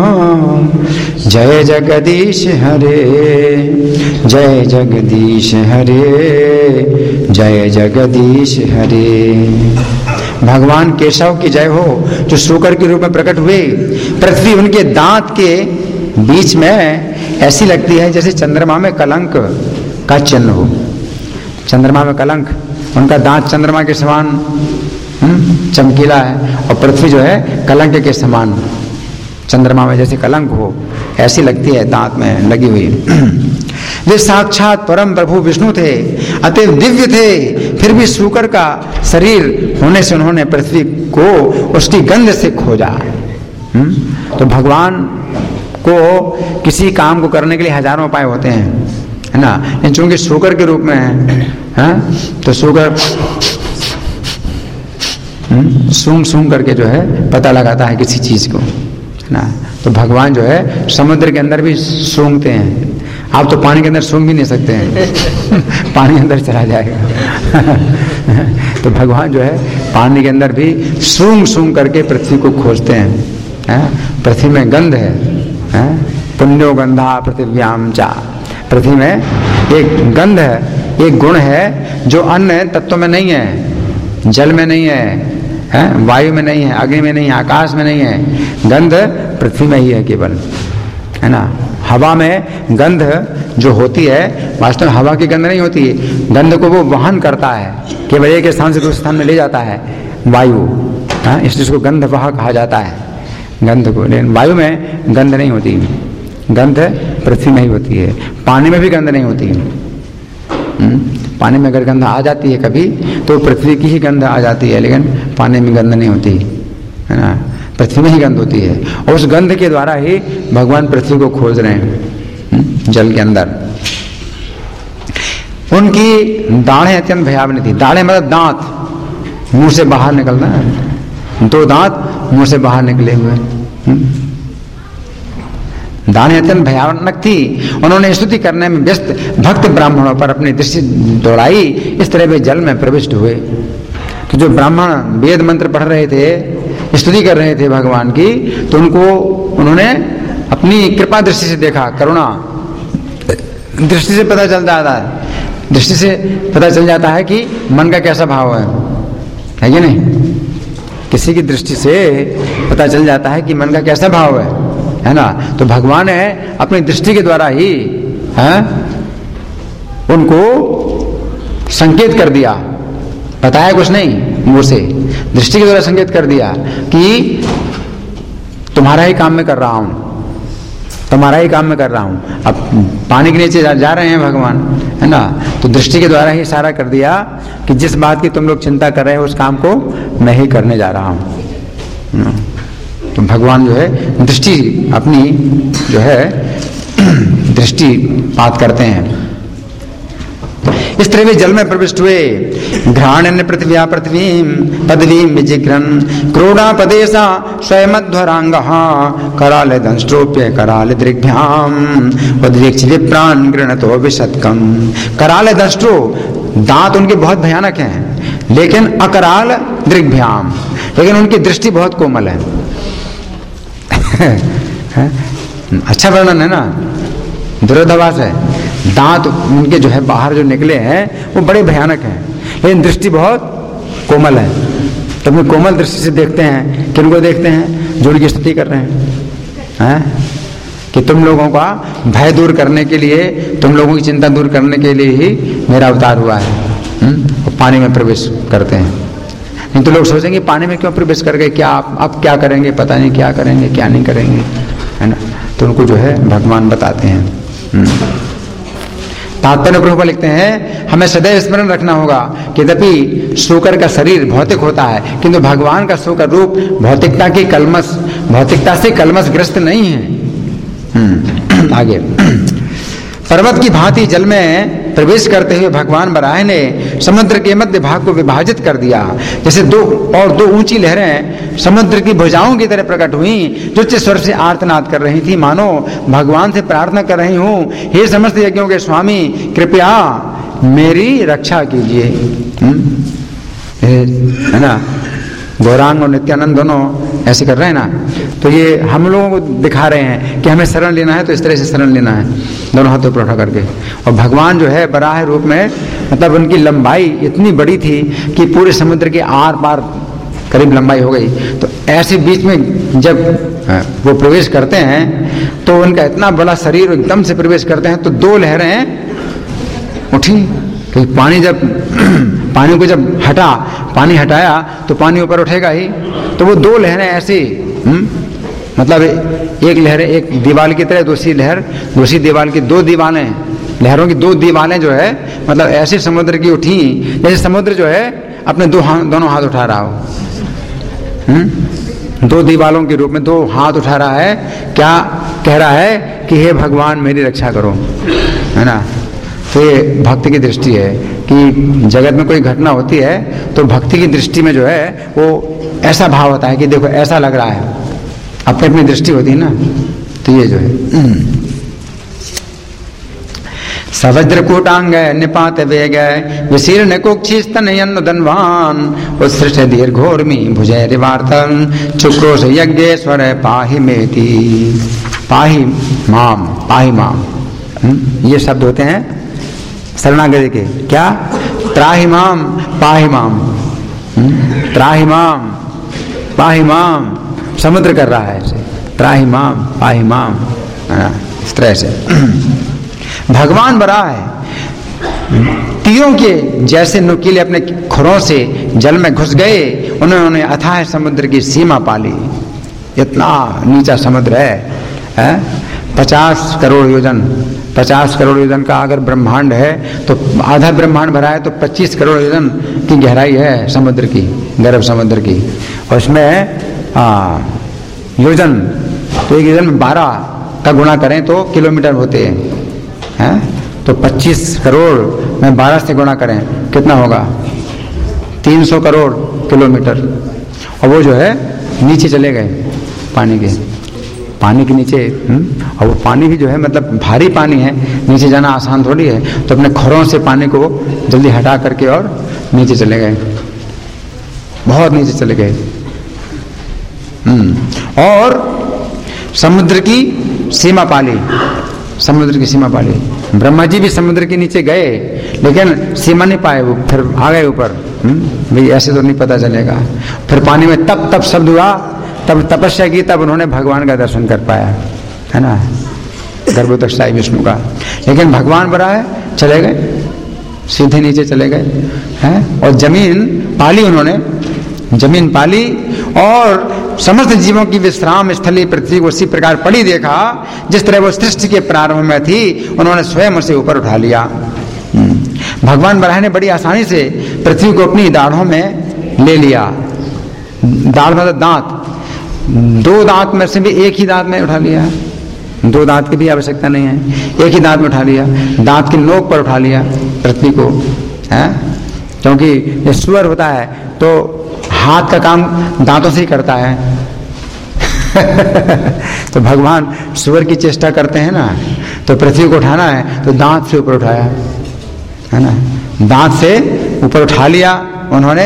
जय जगदीश हरे जय जगदीश हरे जय जगदीश हरे। भगवान केशव की जय हो जो शुकर के रूप में प्रकट हुए। पृथ्वी उनके दांत के बीच में ऐसी लगती है जैसे चंद्रमा में कलंक का चिन्ह हो। चंद्रमा में कलंक, उनका दांत चंद्रमा के समान चमकीला है और पृथ्वी जो है कलंक के समान चंद्रमा में जैसे कलंक हो ऐसी लगती है दांत में लगी हुई। वे साक्षात परम प्रभु विष्णु थे, अतएव दिव्य थे। फिर भी शुकर का शरीर होने से उन्होंने पृथ्वी को उसकी गंध से खोजा। तो भगवान को किसी काम को करने के लिए हजारों उपाय होते हैं, है ना। लेकिन चूंकि शुकर के रूप में है तो शुकर सूंघ सूंघ करके जो है पता लगाता है किसी चीज को, है ना। तो भगवान जो है समुद्र के अंदर भी सूंघते हैं। आप तो पानी के अंदर सूंघ भी नहीं सकते हैं पानी अंदर चला जाएगा तो भगवान जो है पानी के अंदर भी सूंघ सूंघ करके पृथ्वी को खोजते हैं। पृथ्वी में गंध है, पुण्यो गंधा पृथिव्याम चा। पृथ्वी में एक गंध है, एक गुण है जो अन्य तत्व में नहीं है, जल में नहीं है, वायु में नहीं है, अग्नि में नहीं है, आकाश में नहीं है। गंध पृथ्वी में ही है केवल, है ना। हवा में गंध जो होती है वास्तव में हवा की गंध नहीं होती है, गंध को वो वहन करता है, केवल एक स्थान से दूसरे स्थान में ले जाता है वायु, इसलिए उसको गंध वह कहा जाता है गंध को। लेकिन वायु में गंध नहीं होती, गंध पृथ्वी में ही होती है। पानी में भी गंध नहीं होती है। पानी में अगर गंध आ जाती है कभी तो पृथ्वी की ही गंध आ जाती है, लेकिन पानी में गंध नहीं होती है ना, पृथ्वी में ही गंध होती है। और उस गंध के द्वारा ही भगवान पृथ्वी को खोज रहे हैं जल के अंदर। उनकी दाढ़ें अत्यंत भयावनी थी। दाढ़ें मतलब दांत मुंह से बाहर निकलना है, 2 दांत मुंह से बाहर निकले हुए, दाढ़ें अत्यंत भयानक थी। उन्होंने स्तुति करने में व्यस्त भक्त ब्राह्मणों पर अपनी दृष्टि दौड़ाई, इस तरह वे जल में प्रविष्ट हुए। तो जो ब्राह्मण वेद मंत्र पढ़ रहे थे, स्तुति कर रहे थे भगवान की, तो उन्होंने अपनी कृपा दृष्टि से देखा, करुणा दृष्टि से पता चल जाता है, दृष्टि से पता चल जाता है कि मन का कैसा भाव है कि नहीं। किसी की दृष्टि से पता चल जाता है कि मन का कैसा भाव है ना। तो भगवान ने अपनी दृष्टि के द्वारा ही उनको संकेत कर दिया, बताया कुछ नहीं, मुंह से दृष्टि के द्वारा संकेत कर दिया कि तुम्हारा ही काम में कर रहा हूं, तुम्हारा ही काम में कर रहा हूं। अब पानी के नीचे जा रहे हैं भगवान, है ना, तो दृष्टि के द्वारा ही इशारा कर दिया कि जिस बात की तुम लोग चिंता कर रहे हो उस काम को मैं ही करने जा रहा हूं। तो भगवान जो है दृष्टि अपनी जो है दृष्टिपात करते हैं। इस तरह वे जल में प्रविष्ट हुए। घ्राण्य पृथ्व्या पृथ्वीं पदवीं विजिघ्रन क्रोडापदेशा स्वयमध्वरांगः कराले दंष्ट्रोप्य कराले दृग्भ्याम उद्वीक्ष विप्रान गृणतो विशतकम। कराले दंष्ट्रो, दांत उनके बहुत भयानक हैं, लेकिन अकराल दृग्भ्याम, लेकिन उनकी दृष्टि बहुत कोमल है। अच्छा वर्णन है ना, विरोधाभास है। दांत उनके जो है बाहर जो निकले हैं वो बड़े भयानक हैं, लेकिन दृष्टि बहुत कोमल है। तो अपनी कोमल दृष्टि से देखते हैं, किनको देखते हैं, जो उनकी स्तुति कर रहे हैं, कि तुम लोगों का भय दूर करने के लिए, तुम लोगों की चिंता दूर करने के लिए ही मेरा अवतार हुआ है। और पानी में प्रवेश करते हैं। नहीं तो लोग सोचेंगे पानी में क्यों प्रवेश कर गए, क्या अब क्या करेंगे, पता नहीं क्या करेंगे क्या नहीं करेंगे, है ना। तो उनको जो है भगवान बताते हैं। तात्पर्य प्रभुपाद लिखते हैं, हमें सदैव स्मरण रखना होगा कि यद्यपि शूकर का शरीर भौतिक होता है, किंतु भगवान का शूकर रूप भौतिकता से कलमश ग्रस्त नहीं है। आगे, पर्वत की भांति जल में प्रवेश करते हुए भगवान बराह ने समुद्र के मध्य भाग को विभाजित कर दिया। जैसे दो ऊंची लहरें समुद्र की भुजाओं की तरह प्रकट हुई, जो उच्च स्वर से आर्तनाद कर रही थी, मानो भगवान से प्रार्थना कर रही हूं, हे समस्त यज्ञों के स्वामी, कृपया मेरी रक्षा कीजिए। है ना, गौरांग और नित्यानंद दोनों ऐसे कर रहे हैं ना। तो ये हम लोगों को दिखा रहे हैं कि हमें शरण लेना है तो इस तरह से शरण लेना है, दोनों हाथों पर उठा करके। और भगवान जो है बराह रूप में, मतलब उनकी लंबाई इतनी बड़ी थी कि पूरे समुद्र के आर पार करीब लंबाई हो गई। तो ऐसे बीच में जब वो प्रवेश करते हैं तो उनका इतना बड़ा शरीर एकदम से प्रवेश करते हैं, तो 2 लहरें उठी। क्योंकि पानी को जब पानी हटाया तो पानी ऊपर उठेगा ही। तो वो 2 लहरें ऐसी, मतलब एक लहर एक दीवार की तरह, दूसरी दीवार की 2 दीवारें, लहरों की 2 दीवारें जो है, मतलब ऐसे समुद्र की उठी जैसे समुद्र जो है अपने दोनों हाथ उठा रहा हो। 2 दीवारों के रूप में 2 हाथ उठा रहा है। क्या कह रहा है कि हे भगवान मेरी रक्षा करो, है ना। तो ये भक्ति की दृष्टि है कि जगत में कोई घटना होती है तो भक्ति की दृष्टि में जो है वो ऐसा भाव होता है कि देखो ऐसा लग रहा है, अपनी दृष्टि होती है ना। तो ये जो है सवज्रकूटांग निपात वेग विशीर्ण कुक्षिस्तन धनवान उत्सृष्ट दीर्घोर्मी भुजय रिवार्तन चुक्रोश यज्ञेश्वर पाहि मेति। पाहि माम ये शब्द होते हैं शरणागति के। क्या? त्राहि माम पाहि माम, त्राहि माम पाहि माम, समुद्र कर रहा है ऐसे, त्राहि माम पाहि माम। इस तरह से भगवान बराह है तीरों के जैसे नुकीले अपने खुरों से जल में घुस गए। उन्होंने अथाह समुद्र की सीमा पाली। इतना नीचा समुद्र है 50 करोड़ योजन। 50 करोड़ योजन का अगर ब्रह्मांड है तो आधा ब्रह्मांड भरा है तो 25 करोड़ योजन की गहराई है समुद्र की, गर्भ समुद्र की। और उसमें योजन तो एक योजन में 12 का गुणा करें तो किलोमीटर होते हैं। तो 25 करोड़ में 12 से गुणा करें कितना होगा? 300 करोड़ किलोमीटर। और वो जो है नीचे चले गए पानी के नीचे। और वो पानी भी जो है मतलब भारी पानी है, नीचे जाना आसान थोड़ी है। तो अपने खुरों से पानी को जल्दी हटा करके और नीचे चले गए, बहुत नीचे चले गए। और समुद्र की सीमा पाली। समुद्र की सीमा पाली। ब्रह्मा जी भी समुद्र के नीचे गए लेकिन सीमा नहीं पाए, वो फिर आ गए ऊपर। भाई ऐसे तो नहीं पता चलेगा। फिर पानी में तप शब्द हुआ, तब तपस्या की, तब उन्होंने भगवान का दर्शन कर पाया, है ना, गर्भोदक्षाई विष्णु का। लेकिन भगवान बड़ा है, चले गए सीधे नीचे चले गए हैं। और जमीन पाली उन्होंने, जमीन पाली और समस्त जीवों की विश्राम स्थली पृथ्वी को उसी प्रकार पड़ी देखा जिस तरह वो सृष्टि के प्रारंभ में थी। उन्होंने स्वयं उसे ऊपर उठा लिया। भगवान बराह ने बड़ी आसानी से पृथ्वी को अपनी दाढ़ों में ले लिया। दाढ़ मतलब दांत, 2 दांत में से भी एक ही दांत में उठा लिया। 2 दांत की भी आवश्यकता नहीं है, एक ही दांत में उठा लिया। दांत की नोक पर उठा लिया पृथ्वी को, है, क्योंकि ये सुअर होता है तो हाथ का काम दांतों से ही करता है। तो भगवान सुअर की चेष्टा करते हैं ना, तो पृथ्वी को उठाना है तो दांत से ऊपर उठाया, है ना, दांत से ऊपर उठा लिया उन्होंने।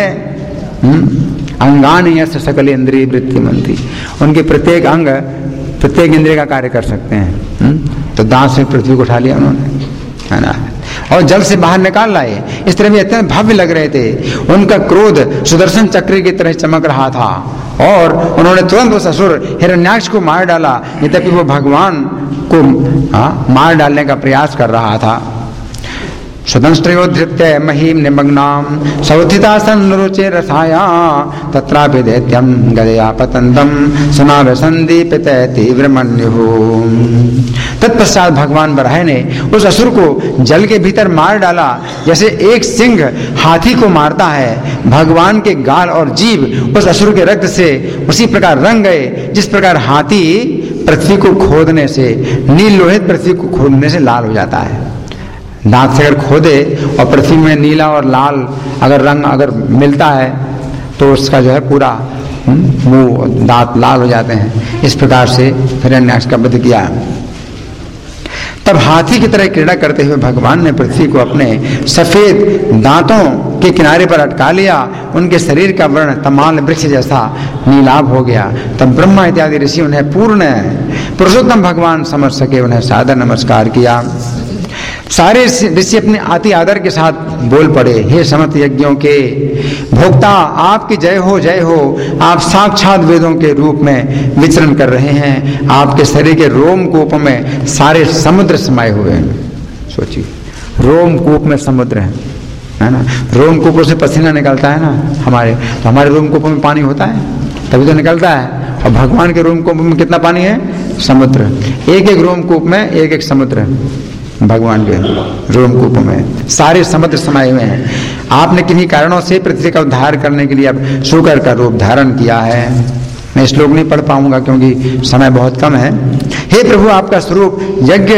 अंगान यस्य सकल इंद्रिय वृत्तिमंती, उनके प्रत्येक अंग प्रत्येक इंद्रिय का कार्य कर सकते हैं। तो दांत से पृथ्वी को उठा लिया उन्होंने, है ना, और जल से बाहर निकाल लाए। इस तरह भी इतने भव्य लग रहे थे। उनका क्रोध सुदर्शन चक्र की तरह चमक रहा था और उन्होंने तुरंत उस असुर हिरण्याक्ष को मार डाला। यद्यपि वो भगवान को मार डालने का प्रयास कर रहा था। सुदंष्ट्रयोधृत्य महीम निमग्नाम सौथितासन रुचे रसाया तत्रापि दैत्यम गदया पतंतम सुनावसंदीपित तीव्रमन्युः। तत्पश्चात भगवान बराह ने उस असुर को जल के भीतर मार डाला। जैसे एक सिंह हाथी को मारता है, भगवान के गाल और जीभ उस असुर के रक्त से उसी प्रकार रंग गए जिस प्रकार हाथी पृथ्वी को खोदने से, नील लोहित पृथ्वी को खोदने से लाल हो जाता है। दांत से अगर खोदे और पृथ्वी में नीला और लाल अगर रंग अगर मिलता है तो उसका जो है पूरा मुंह दांत लाल हो जाते हैं। इस प्रकार से हिरण्याक्ष का वध किया। तब हाथी की तरह क्रीड़ा करते हुए भगवान ने पृथ्वी को अपने सफेद दांतों के किनारे पर अटका लिया। उनके शरीर का वर्ण तमाल वृक्ष जैसा नीलाभ हो गया। तब ब्रह्मा इत्यादि ऋषि उन्हें पूर्ण पुरुषोत्तम भगवान समझ सके, उन्हें सादर नमस्कार किया। सारे ऋषि अपने अति आदर के साथ बोल पड़े, हे समस्त यज्ञों के भोक्ता, आपकी जय हो जय हो। आप साक्षात वेदों के रूप में विचरण कर रहे हैं। आपके शरीर के रोमकूप में सारे समुद्र समाये हुए हैं। सोचिए, रोमकूप में समुद्र है ना। रोमकूपों से पसीना निकलता है ना हमारे, तो हमारे रोमकूपों में पानी होता है तभी तो निकलता है। और भगवान के रोमकूप में कितना पानी है? समुद्र। एक एक रोमकूप में एक एक समुद्र है। भगवान के रोमकूप में सारे समुद्र समाये हुए हैं। आपने किन्हीं कारणों से पृथ्वी का उद्धार करने के लिए अब शुकर का रूप धारण किया है। मैं श्लोक नहीं पढ़ पाऊंगा क्योंकि समय बहुत कम है। हे प्रभु, आपका स्वरूप यज्ञ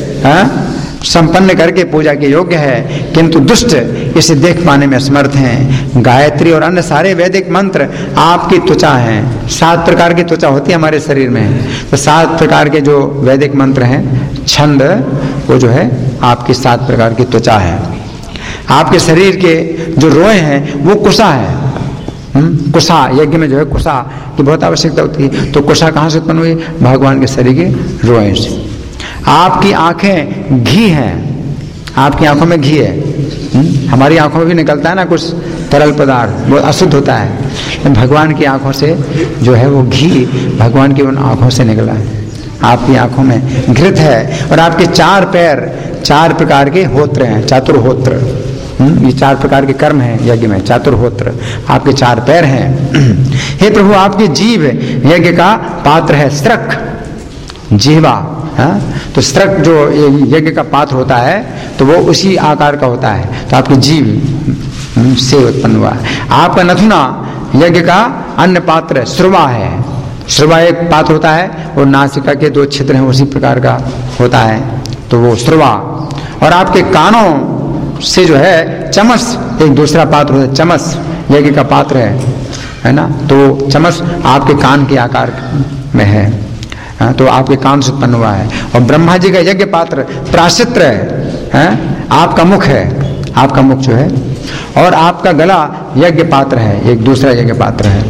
संपन्न करके पूजा के योग्य है, किंतु दुष्ट इसे देख पाने में असमर्थ हैं। गायत्री और अन्य सारे वैदिक मंत्र आपकी त्वचा हैं। 7 प्रकार की त्वचा होती है हमारे शरीर में, तो 7 प्रकार के जो वैदिक मंत्र हैं, छंद, वो जो है आपकी 7 प्रकार की त्वचा है। आपके शरीर के जो रोए हैं वो कुशा है। कुशा, यज्ञ में जो है कुशा की बहुत आवश्यकता होती है। तो कुशा कहाँ से उत्पन्न हुई? भगवान के शरीर के रोए से। आपकी आंखें घी हैं, आपकी आंखों में घी है। हमारी आंखों में भी निकलता है ना कुछ तरल पदार्थ, वो अशुद्ध होता है। भगवान की आंखों से जो है वो घी भगवान की उन आंखों से निकला आपकी आंखों में घृत है, और आपके 4 पैर 4 प्रकार के होत्र हैं, चातुर्होत्र। ये 4 प्रकार के कर्म हैं यज्ञ में, चातुर्होत्र। आपके 4 पैर हैं। हे प्रभु, आपकी जीभ यज्ञ का पात्र है, स्त्रक जीवा। तो स्त्रक जो यज्ञ का पात्र होता है तो वो उसी आकार का होता है, तो आपकी जीभ से उत्पन्न हुआ। आपका नथुना यज्ञ का अन्न पात्र श्रुवा है। श्रुवा एक पात्र होता है और नासिका के 2 छिद्र हैं, उसी प्रकार का होता है, तो वो श्रुवा। और आपके कानों से जो है चमस एक दूसरा पात्र होता है, चमस यज्ञ का पात्र है ना। तो चमस आपके कान के आकार में है, तो आपके कान से उत्पन्न हुआ है। और ब्रह्मा जी का यज्ञ पात्र प्राशित्र है, आपका मुख है, आपका मुख जो है। और आपका गला यज्ञ पात्र है, एक दूसरा यज्ञ पात्र है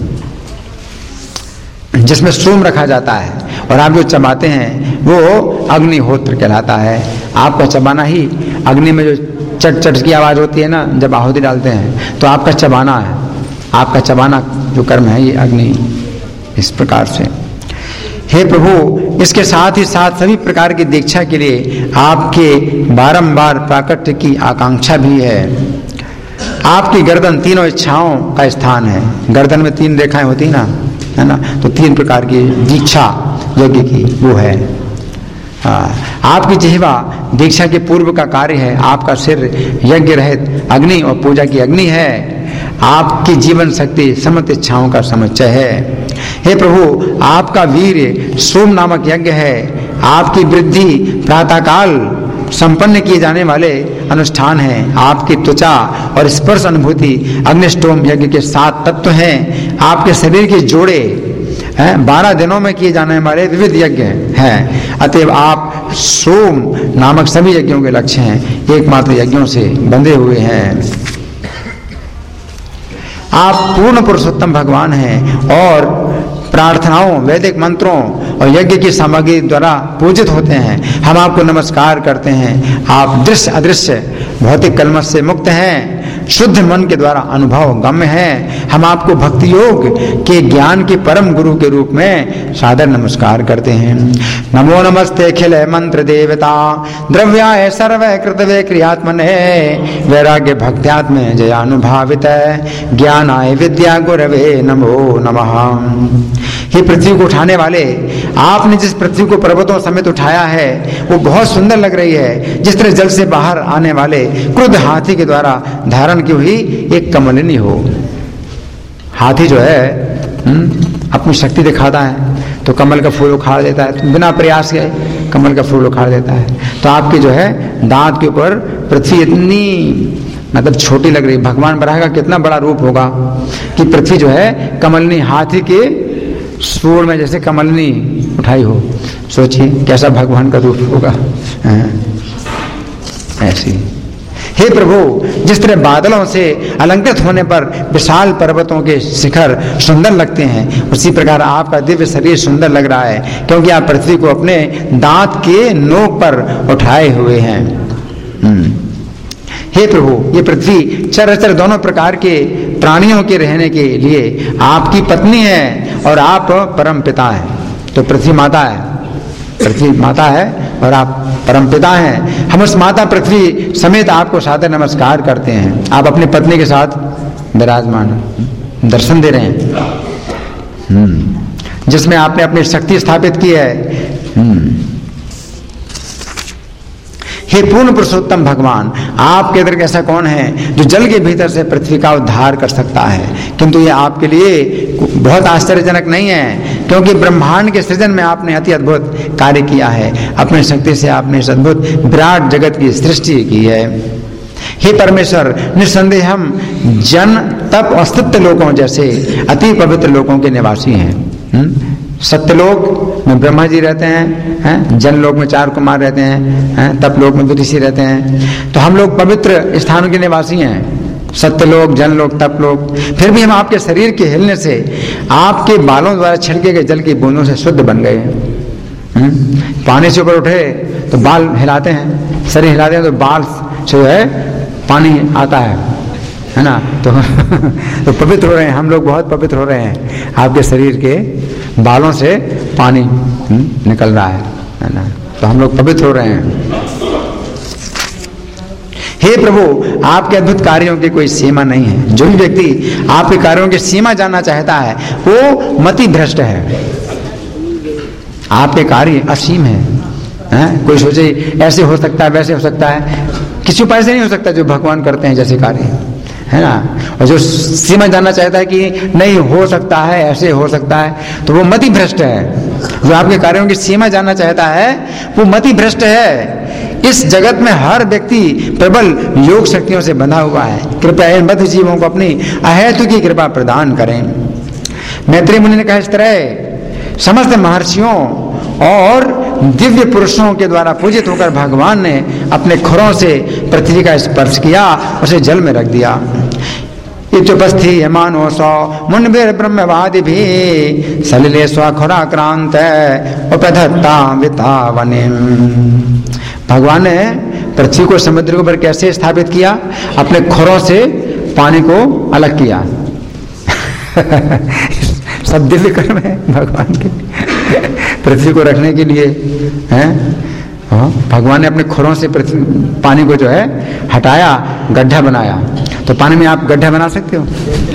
जिसमें सोम रखा जाता है, और आप जो चबाते हैं वो अग्निहोत्र कहलाता है। आपका चबाना ही अग्नि में जो चट चट की आवाज होती है ना जब आहुति डालते हैं, तो आपका चबाना है, आपका चबाना जो कर्म है ये अग्नि। इस प्रकार से हे प्रभु, इसके साथ ही साथ सभी प्रकार की दीक्षा के लिए आपके बारंबार प्राकट्य की आकांक्षा भी है। आपकी गर्दन तीनों इच्छाओं का स्थान है। गर्दन में 3 रेखाएं होती ना, है ना, तो 3 प्रकार की दीक्षा यज्ञ की वो है। आपकी जिह्वा दीक्षा के पूर्व का कार्य है। आपका सिर यज्ञ रहित अग्नि और पूजा की अग्नि है। आपकी जीवन शक्ति समस्त इच्छाओं का समुच्चय है। हे प्रभु, आपका वीर सोम नामक यज्ञ है। आपकी वृद्धि प्रातःकाल संपन्न किए जाने वाले अनुष्ठान है। आपकी त्वचा और स्पर्श अनुभूति अग्निष्टोम यज्ञ के 7 तत्व हैं। आपके शरीर के जोड़े 12 दिनों में किए जाने वाले विविध यज्ञ हैं। अतएव आप सोम नामक सभी यज्ञों के लक्ष्य हैं, एकमात्र यज्ञों से बंधे हुए हैं। आप पूर्ण पुरुषोत्तम भगवान हैं और प्रार्थनाओं, वैदिक मंत्रों और यज्ञ की सामग्री द्वारा पूजित होते हैं। हम आपको नमस्कार करते हैं। आप दृश्य अदृश्य भौतिक कलमश से मुक्त हैं, शुद्ध मन के द्वारा अनुभव गम्य हैं। हम आपको भक्ति योग के ज्ञान के परम गुरु के रूप में सादर नमस्कार करते हैं। नमो नमस्ते अखिल मंत्र देवता द्रव्याय सर्व कृतवे क्रियात्मने वैराग्य भक्त्यात्म जयानुभावित ज्ञानाय विद्या गुरवे नमो नमः। हे पृथ्वी को उठाने वाले, आपने जिस पृथ्वी को पर्वतों समेत उठाया है वो बहुत सुंदर लग रही है। जिस तरह जल से बाहर आने वाले क्रुद्ध हाथी के द्वारा धारण की हुई एक कमलिनी हो। हाथी जो है अपनी शक्ति दिखाता है तो कमल का फूल उखाड़ देता है, तो बिना प्रयास के कमल का फूल उखाड़ देता है। तो आपकी जो है दांत के ऊपर पृथ्वी इतनी मतलब छोटी लग रही। भगवान बराह का कितना बड़ा रूप होगा कि पृथ्वी जो है कमलनी हाथी के सूर में जैसे कमलनी उठाई हो। सोचिए कैसा भगवान का रूप होगा। ऐसी हे प्रभु, जिस तरह बादलों से अलंकृत होने पर विशाल पर्वतों के शिखर सुंदर लगते हैं, उसी प्रकार आपका दिव्य शरीर सुंदर लग रहा है क्योंकि आप पृथ्वी को अपने दांत के नोक पर उठाए हुए हैं। हे प्रभु, ये पृथ्वी चराचर दोनों प्रकार के प्राणियों के रहने के लिए आपकी पत्नी है और आप परम पिता हैं। तो पृथ्वी माता है, पृथ्वी माता है और आप परम पिता हैं। हम उस माता पृथ्वी समेत आपको सादर नमस्कार करते हैं। आप अपनी पत्नी के साथ विराजमान दर्शन दे रहे हैं जिसमें आपने अपनी शक्ति स्थापित की है। हे पूर्ण पुरुषोत्तम भगवान, आपके इधर ऐसा कौन है जो जल के भीतर से पृथ्वी का उद्धार कर सकता है? किंतु ये आपके लिए बहुत आश्चर्यजनक नहीं है क्योंकि ब्रह्मांड के सृजन में आपने अति अद्भुत कार्य किया है। अपनी शक्ति से आपने इस अद्भुत विराट जगत की सृष्टि की है। हे परमेश्वर, निस्संदेह हम जन तप और सत्य लोकों जैसे अति पवित्र लोकों के निवासी हैं। सत्यलोक में ब्रह्मा जी रहते हैं, जनलोक में 4 कुमार रहते हैं, तपलोक में ऋषि रहते हैं। तो हम लोग पवित्र स्थानों के निवासी हैं, सत्यलोक, जनलोक, तपलोक। फिर भी हम आपके शरीर के हिलने से, आपके बालों द्वारा छिड़के गए जल की बूंदों से शुद्ध बन गए। पानी से ऊपर उठे तो बाल हिलाते हैं, शरीर हिलाते हैं तो बाल से है पानी आता है ना। तो पवित्र हो रहे हैं हम लोग, बहुत पवित्र हो रहे हैं आपके शरीर के बालों से पानी निकल रहा है ना, तो हम लोग पवित्र हो रहे हैं। हे प्रभु, आपके अद्भुत कार्यों की कोई सीमा नहीं है। जो भी व्यक्ति आपके कार्यों की सीमा जानना चाहता है वो मति भ्रष्ट है। आपके कार्य असीम है। कोई सोचे ऐसे हो सकता है, वैसे हो सकता है, किसी उपाय से नहीं हो सकता जो भगवान करते हैं जैसे कार्य, है ना। और जो सीमा जानना चाहता है कि नहीं हो सकता है, ऐसे हो सकता है, तो वो मति भ्रष्ट है। जो आपके कार्यों की सीमा जानना चाहता है वो मति भ्रष्ट है। इस जगत में हर व्यक्ति प्रबल योग शक्तियों से बंधा हुआ है। कृपया इन बद्ध जीवों को अपनी अहेतु की कृपा प्रदान करें। मैत्रेय मुनि ने कहा, इस तरह समस्त महर्षियों और दिव्य पुरुषों के द्वारा पूजित होकर भगवान ने अपने खुरों से पृथ्वी का स्पर्श किया, उसे जल में रख दिया। इत्युपस्थि मानो सौ मुनिभिर ब्रह्मवादि भी सलिले स्वखुराक्रांत उपधत्ता वितावनिम। भगवान ने पृथ्वी को समुद्र के ऊपर कैसे स्थापित किया? अपने खुरों से पानी को अलग किया। सब दिव्य कर्म है भगवान के पृथ्वी को रखने के लिए हैं। भगवान ने अपने खुरों से पृथ्वी पानी को जो है हटाया, गड्ढा बनाया। तो पानी में आप गड्ढा बना सकते हो?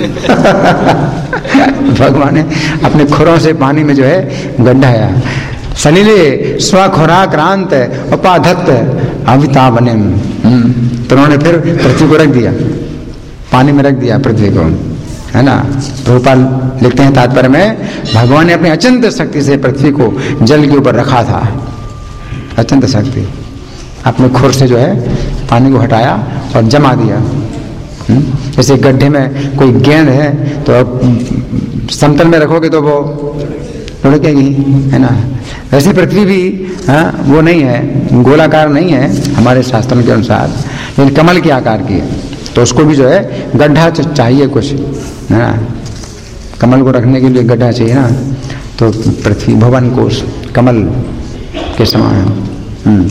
भगवान ने अपने खुरों से पानी में जो है गड्ढा आया। सलीले स्वखुराक्रांत उपाधत्त अवितावनिम। तो उन्होंने फिर पृथ्वी को रख दिया, पानी में रख दिया पृथ्वी को, है ना। प्रभुपाद लिखते हैं तात्पर्य में, भगवान ने अपनी अचिंत्य शक्ति से पृथ्वी को जल के ऊपर रखा था। अचिंत्य शक्ति, अपने खुर से जो है पानी को हटाया और जमा दिया। जैसे गड्ढे में कोई गेंद है तो अब समतल में रखोगे तो वो लुढ़केगी, है ना। वैसे पृथ्वी भी वो नहीं है, गोलाकार नहीं है हमारे शास्त्रों के अनुसार, लेकिन कमल के आकार की है। तो उसको भी जो है गड्ढा चाहिए कुछ, है ना। कमल को रखने के लिए गड्ढा चाहिए ना। तो पृथ्वी भुवन कोश कमल के समान।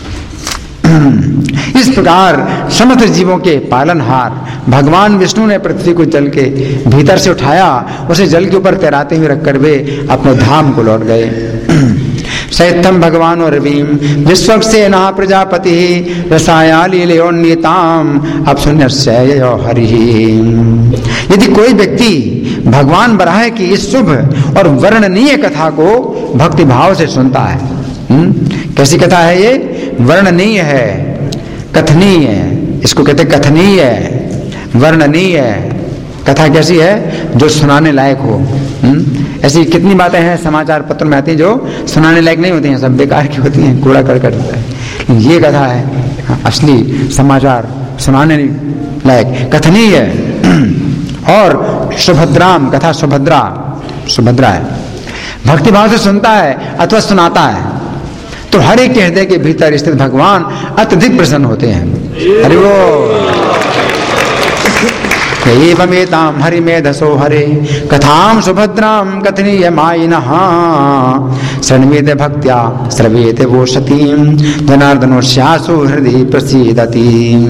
इस प्रकार समस्त जीवों के पालनहार भगवान विष्णु ने पृथ्वी को जल के भीतर से उठाया, उसे जल के ऊपर तैराते हुए रखकर वे अपने धाम को लौट गए। सैत्थम भगवान और रवीम विश्वक्सेना प्रजापति रसाया लीलोन्नीताम अपशून्यस्य हरि। यदि कोई व्यक्ति भगवान बराह की इस शुभ और वर्णनीय कथा को भक्ति भाव से सुनता है, कैसी कथा है ये? वर्णनीय है, कथनीय है, इसको कहते कथनीय है, वर्णनीय है। कथा कैसी है? जो सुनाने लायक हो। ऐसी कितनी बातें हैं समाचार पत्र में आती हैं जो सुनाने लायक नहीं होती हैं, सब बेकार की होती हैं, कूड़ा करकट होता है। ये कथा है असली समाचार, सुनाने लायक, कथनीय है। और सुभद्राम, कथा सुभद्रा है। भक्तिभाव से सुनता है अथवा सुनाता है तो हर एक के हृदय के भीतर स्थित भगवान अत्यधिक प्रसन्न होते हैं। हरि वो एवमेताम हरिमेधसो हरे कथाम सुभद्राम कथनीय मायिनः शृण्वेते भक्त्या श्रवेते वो सतीम जनार्दनो स्यासु हृदय प्रसीदति।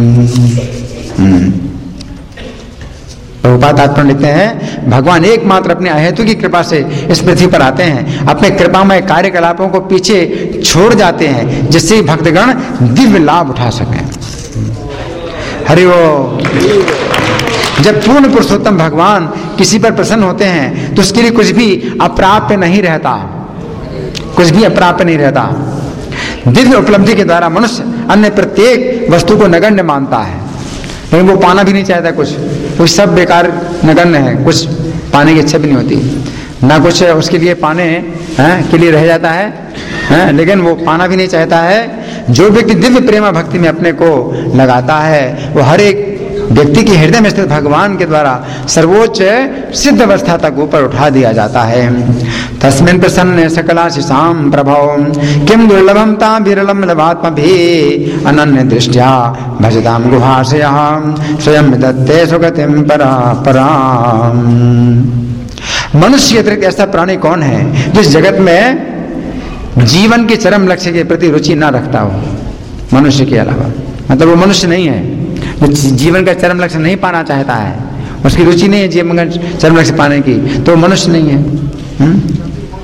प्रभुपाद तात्पर्य लिखते हैं, भगवान एकमात्र अपने अहेतु की कृपा से इस पृथ्वी पर आते हैं, अपने कृपामय कार्यकलापों को पीछे छोड़ जाते हैं जिससे भक्तगण दिव्य लाभ उठा सकें। हरि वो जब पूर्ण पुरुषोत्तम भगवान किसी पर प्रसन्न होते हैं तो उसके लिए कुछ भी अप्राप्य नहीं रहता, कुछ भी अप्राप्य नहीं रहता। दिव्य उपलब्धि के द्वारा मनुष्य अन्य प्रत्येक वस्तु को नगण्य मानता है, लेकिन वो पाना भी नहीं चाहता कुछ सब बेकार नगण्य है, कुछ पाने की इच्छा भी नहीं होती, ना कुछ उसके लिए पाने के लिए रह जाता है, लेकिन वो पाना भी नहीं चाहता है। जो व्यक्ति दिव्य प्रेमा भक्ति में अपने को लगाता है वो हर एक व्यक्ति के हृदय में स्थित भगवान के द्वारा सर्वोच्च सिद्ध अवस्था तक ऊपर उठा दिया जाता है। तस्मिन् प्रसन्न सकलाशिषां प्रभौ किं दुर्लभं तां विरलं लभात्मभिः अनन्य दृष्ट्या भजतां गुहाशयः स्वयं दत्ते सुगतिं पराम्। मनुष्य अतिरिक्त ऐसा प्राणी कौन है जिस जगत में जीवन के चरम लक्ष्य के प्रति रुचि न रखता हो? मनुष्य के अलावा, मतलब वो मनुष्य नहीं है जो जीवन का चरम लक्ष्य नहीं पाना चाहता है, उसकी रुचि नहीं है जीवन का चरम लक्ष्य पाने की, तो मनुष्य नहीं है।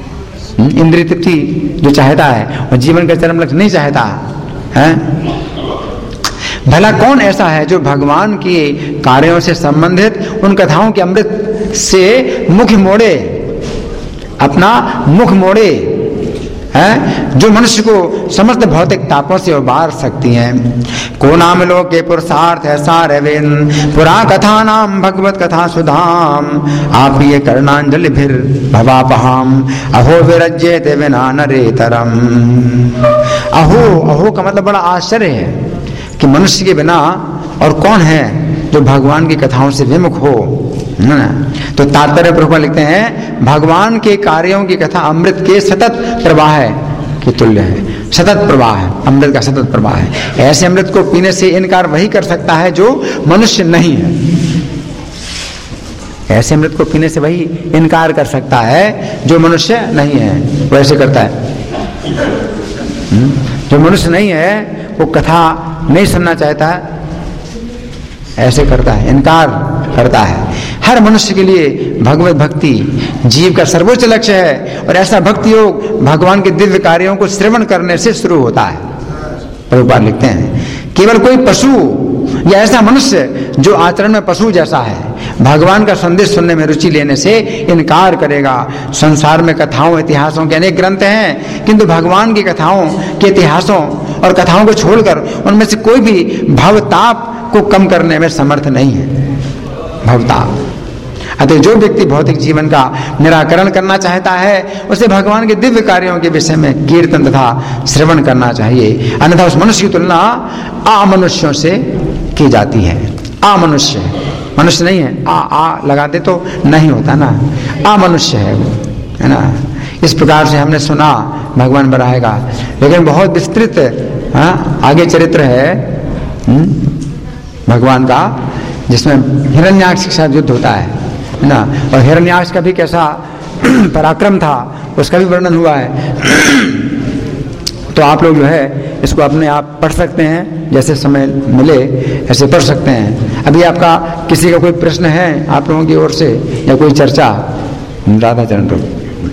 इंद्रिय तृप्ति जो चाहता है और जीवन का चरम लक्ष्य नहीं चाहता है। भला कौन ऐसा है जो भगवान के कार्यों से संबंधित उन कथाओं के अमृत से मुख मोड़े, अपना मुख मोड़े, है जो मनुष्य को समस्त भौतिक तापों से उबार सकती हैं। को नाम लोके पुरुषार्थ ऐसा रवेन पुरा कथा नाम भगवत कथा सुधाम आप ये कर्णांजलि फिर भवापहाम अहो विरज्येत विना नरेतरम। अहो, अहो का मतलब बड़ा आश्चर्य है कि मनुष्य के बिना और कौन है जो भगवान की कथाओं से विमुख हो। तो तात्पर्य प्रभुपाद लिखते हैं भगवान के कार्यों की कथा अमृत के सतत प्रवाह के तुल्य है। सतत प्रवाह है, अमृत का सतत प्रवाह है। ऐसे अमृत को पीने से इनकार वही कर सकता है जो मनुष्य नहीं है। ऐसे अमृत को पीने से वही इनकार कर सकता है जो मनुष्य नहीं है। वो ऐसे करता है, जो मनुष्य नहीं है वो कथा नहीं सुनना चाहता है, ऐसे करता है, इनकार करता है। हर मनुष्य के लिए भगवत भक्ति जीव का सर्वोच्च लक्ष्य है और ऐसा भक्ति योग भगवान के दिव्य कार्यों को श्रवण करने से शुरू होता है। प्रभुपाद लिखते हैं केवल कोई पशु या ऐसा मनुष्य जो आचरण में पशु जैसा है भगवान का संदेश सुनने में रुचि लेने से इनकार करेगा। संसार में कथाओं इतिहासों के अनेक ग्रंथ हैं, किंतु भगवान की कथाओं के इतिहासों और कथाओं को छोड़कर उनमें से कोई भी भवताप को कम करने में समर्थ नहीं है। भवताप अतः जो व्यक्ति भौतिक जीवन का निराकरण करना चाहता है उसे भगवान के दिव्य कार्यों के विषय में कीर्तन तथा श्रवण करना चाहिए, अन्यथा उस मनुष्य की तुलना अमनुष्यों से की जाती है। अमनुष्य, मनुष्य नहीं है, आ लगाते तो नहीं होता ना, अमनुष्य है वो, है ना। इस प्रकार से हमने सुना भगवान बराह का, लेकिन बहुत विस्तृत आगे चरित्र है भगवान का जिसमें हिरण्याक्ष के साथ युद्ध होता है ना, और हिरण्याक्ष का भी कैसा पराक्रम था उसका भी वर्णन हुआ है। तो आप लोग जो है इसको अपने आप पढ़ सकते हैं, जैसे समय मिले ऐसे पढ़ सकते हैं। अभी आपका किसी का कोई प्रश्न है आप लोगों की ओर से या कोई चर्चा? राधा चरण प्रभु।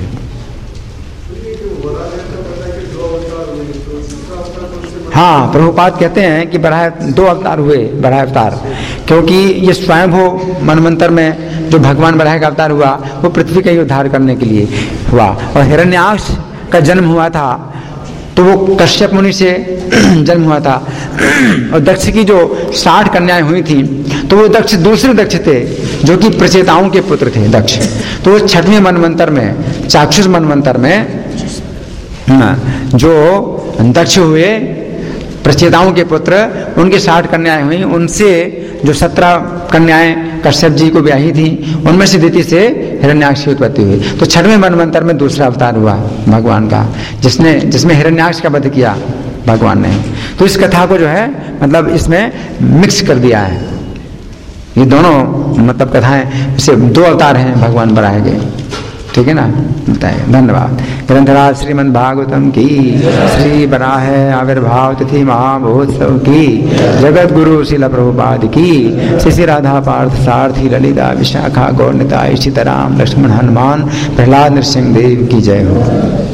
हाँ, प्रभुपाद कहते हैं कि बराह 2 अवतार हुए, बराह अवतार, क्योंकि ये स्वयंभू मनवंतर में जो भगवान बराह का अवतार हुआ वो पृथ्वी का ही उद्धार करने के लिए हुआ, और हिरण्याक्ष का जन्म हुआ था तो वो कश्यप मुनि से जन्म हुआ था, और दक्ष की जो 60 कन्याएं हुई थी तो वो दक्ष दूसरे दक्ष थे जो कि प्रचेताओं के पुत्र थे दक्ष। तो वो 6वें मनवंतर में, चाक्षुष मनवंतर में जो दक्ष हुए प्रचेताओं के पुत्र, उनके 60 कन्याएं हुई, उनसे जो 17 कन्याएं कश्यप जी को ब्याही थी उनमें से द्वितीय से हिरण्याक्ष की उत्पत्ति हुई। तो 6वें मनवंतर में दूसरा अवतार हुआ भगवान का, जिसमें हिरण्याक्ष का वध किया भगवान ने। तो इस कथा को जो है मतलब इसमें मिक्स कर दिया है, ये दोनों मतलब कथाएं, इसे 2 अवतार हैं भगवान बराह के, ठीक है ना। बताइए, धन्यवाद। ग्रंथराज श्रीमद् भागवतम की, श्री बराह आविर्भाव तिथि महामहोत्सव की, जगत गुरु शिला प्रभुपाद की, श्री राधा पार्थ सारथी ललिता विशाखा गौरनिताय सीताराम लक्ष्मण हनुमान प्रहलाद नृसिंह देव की जय हो।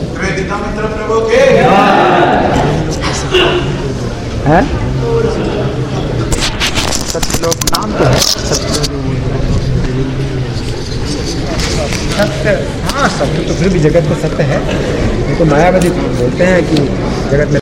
है सत्य लोग नाम तो है, सत्य, हाँ सत्य तो फिर भी जगत में सत्य है। तो मायावादी बोलते हैं कि जगत में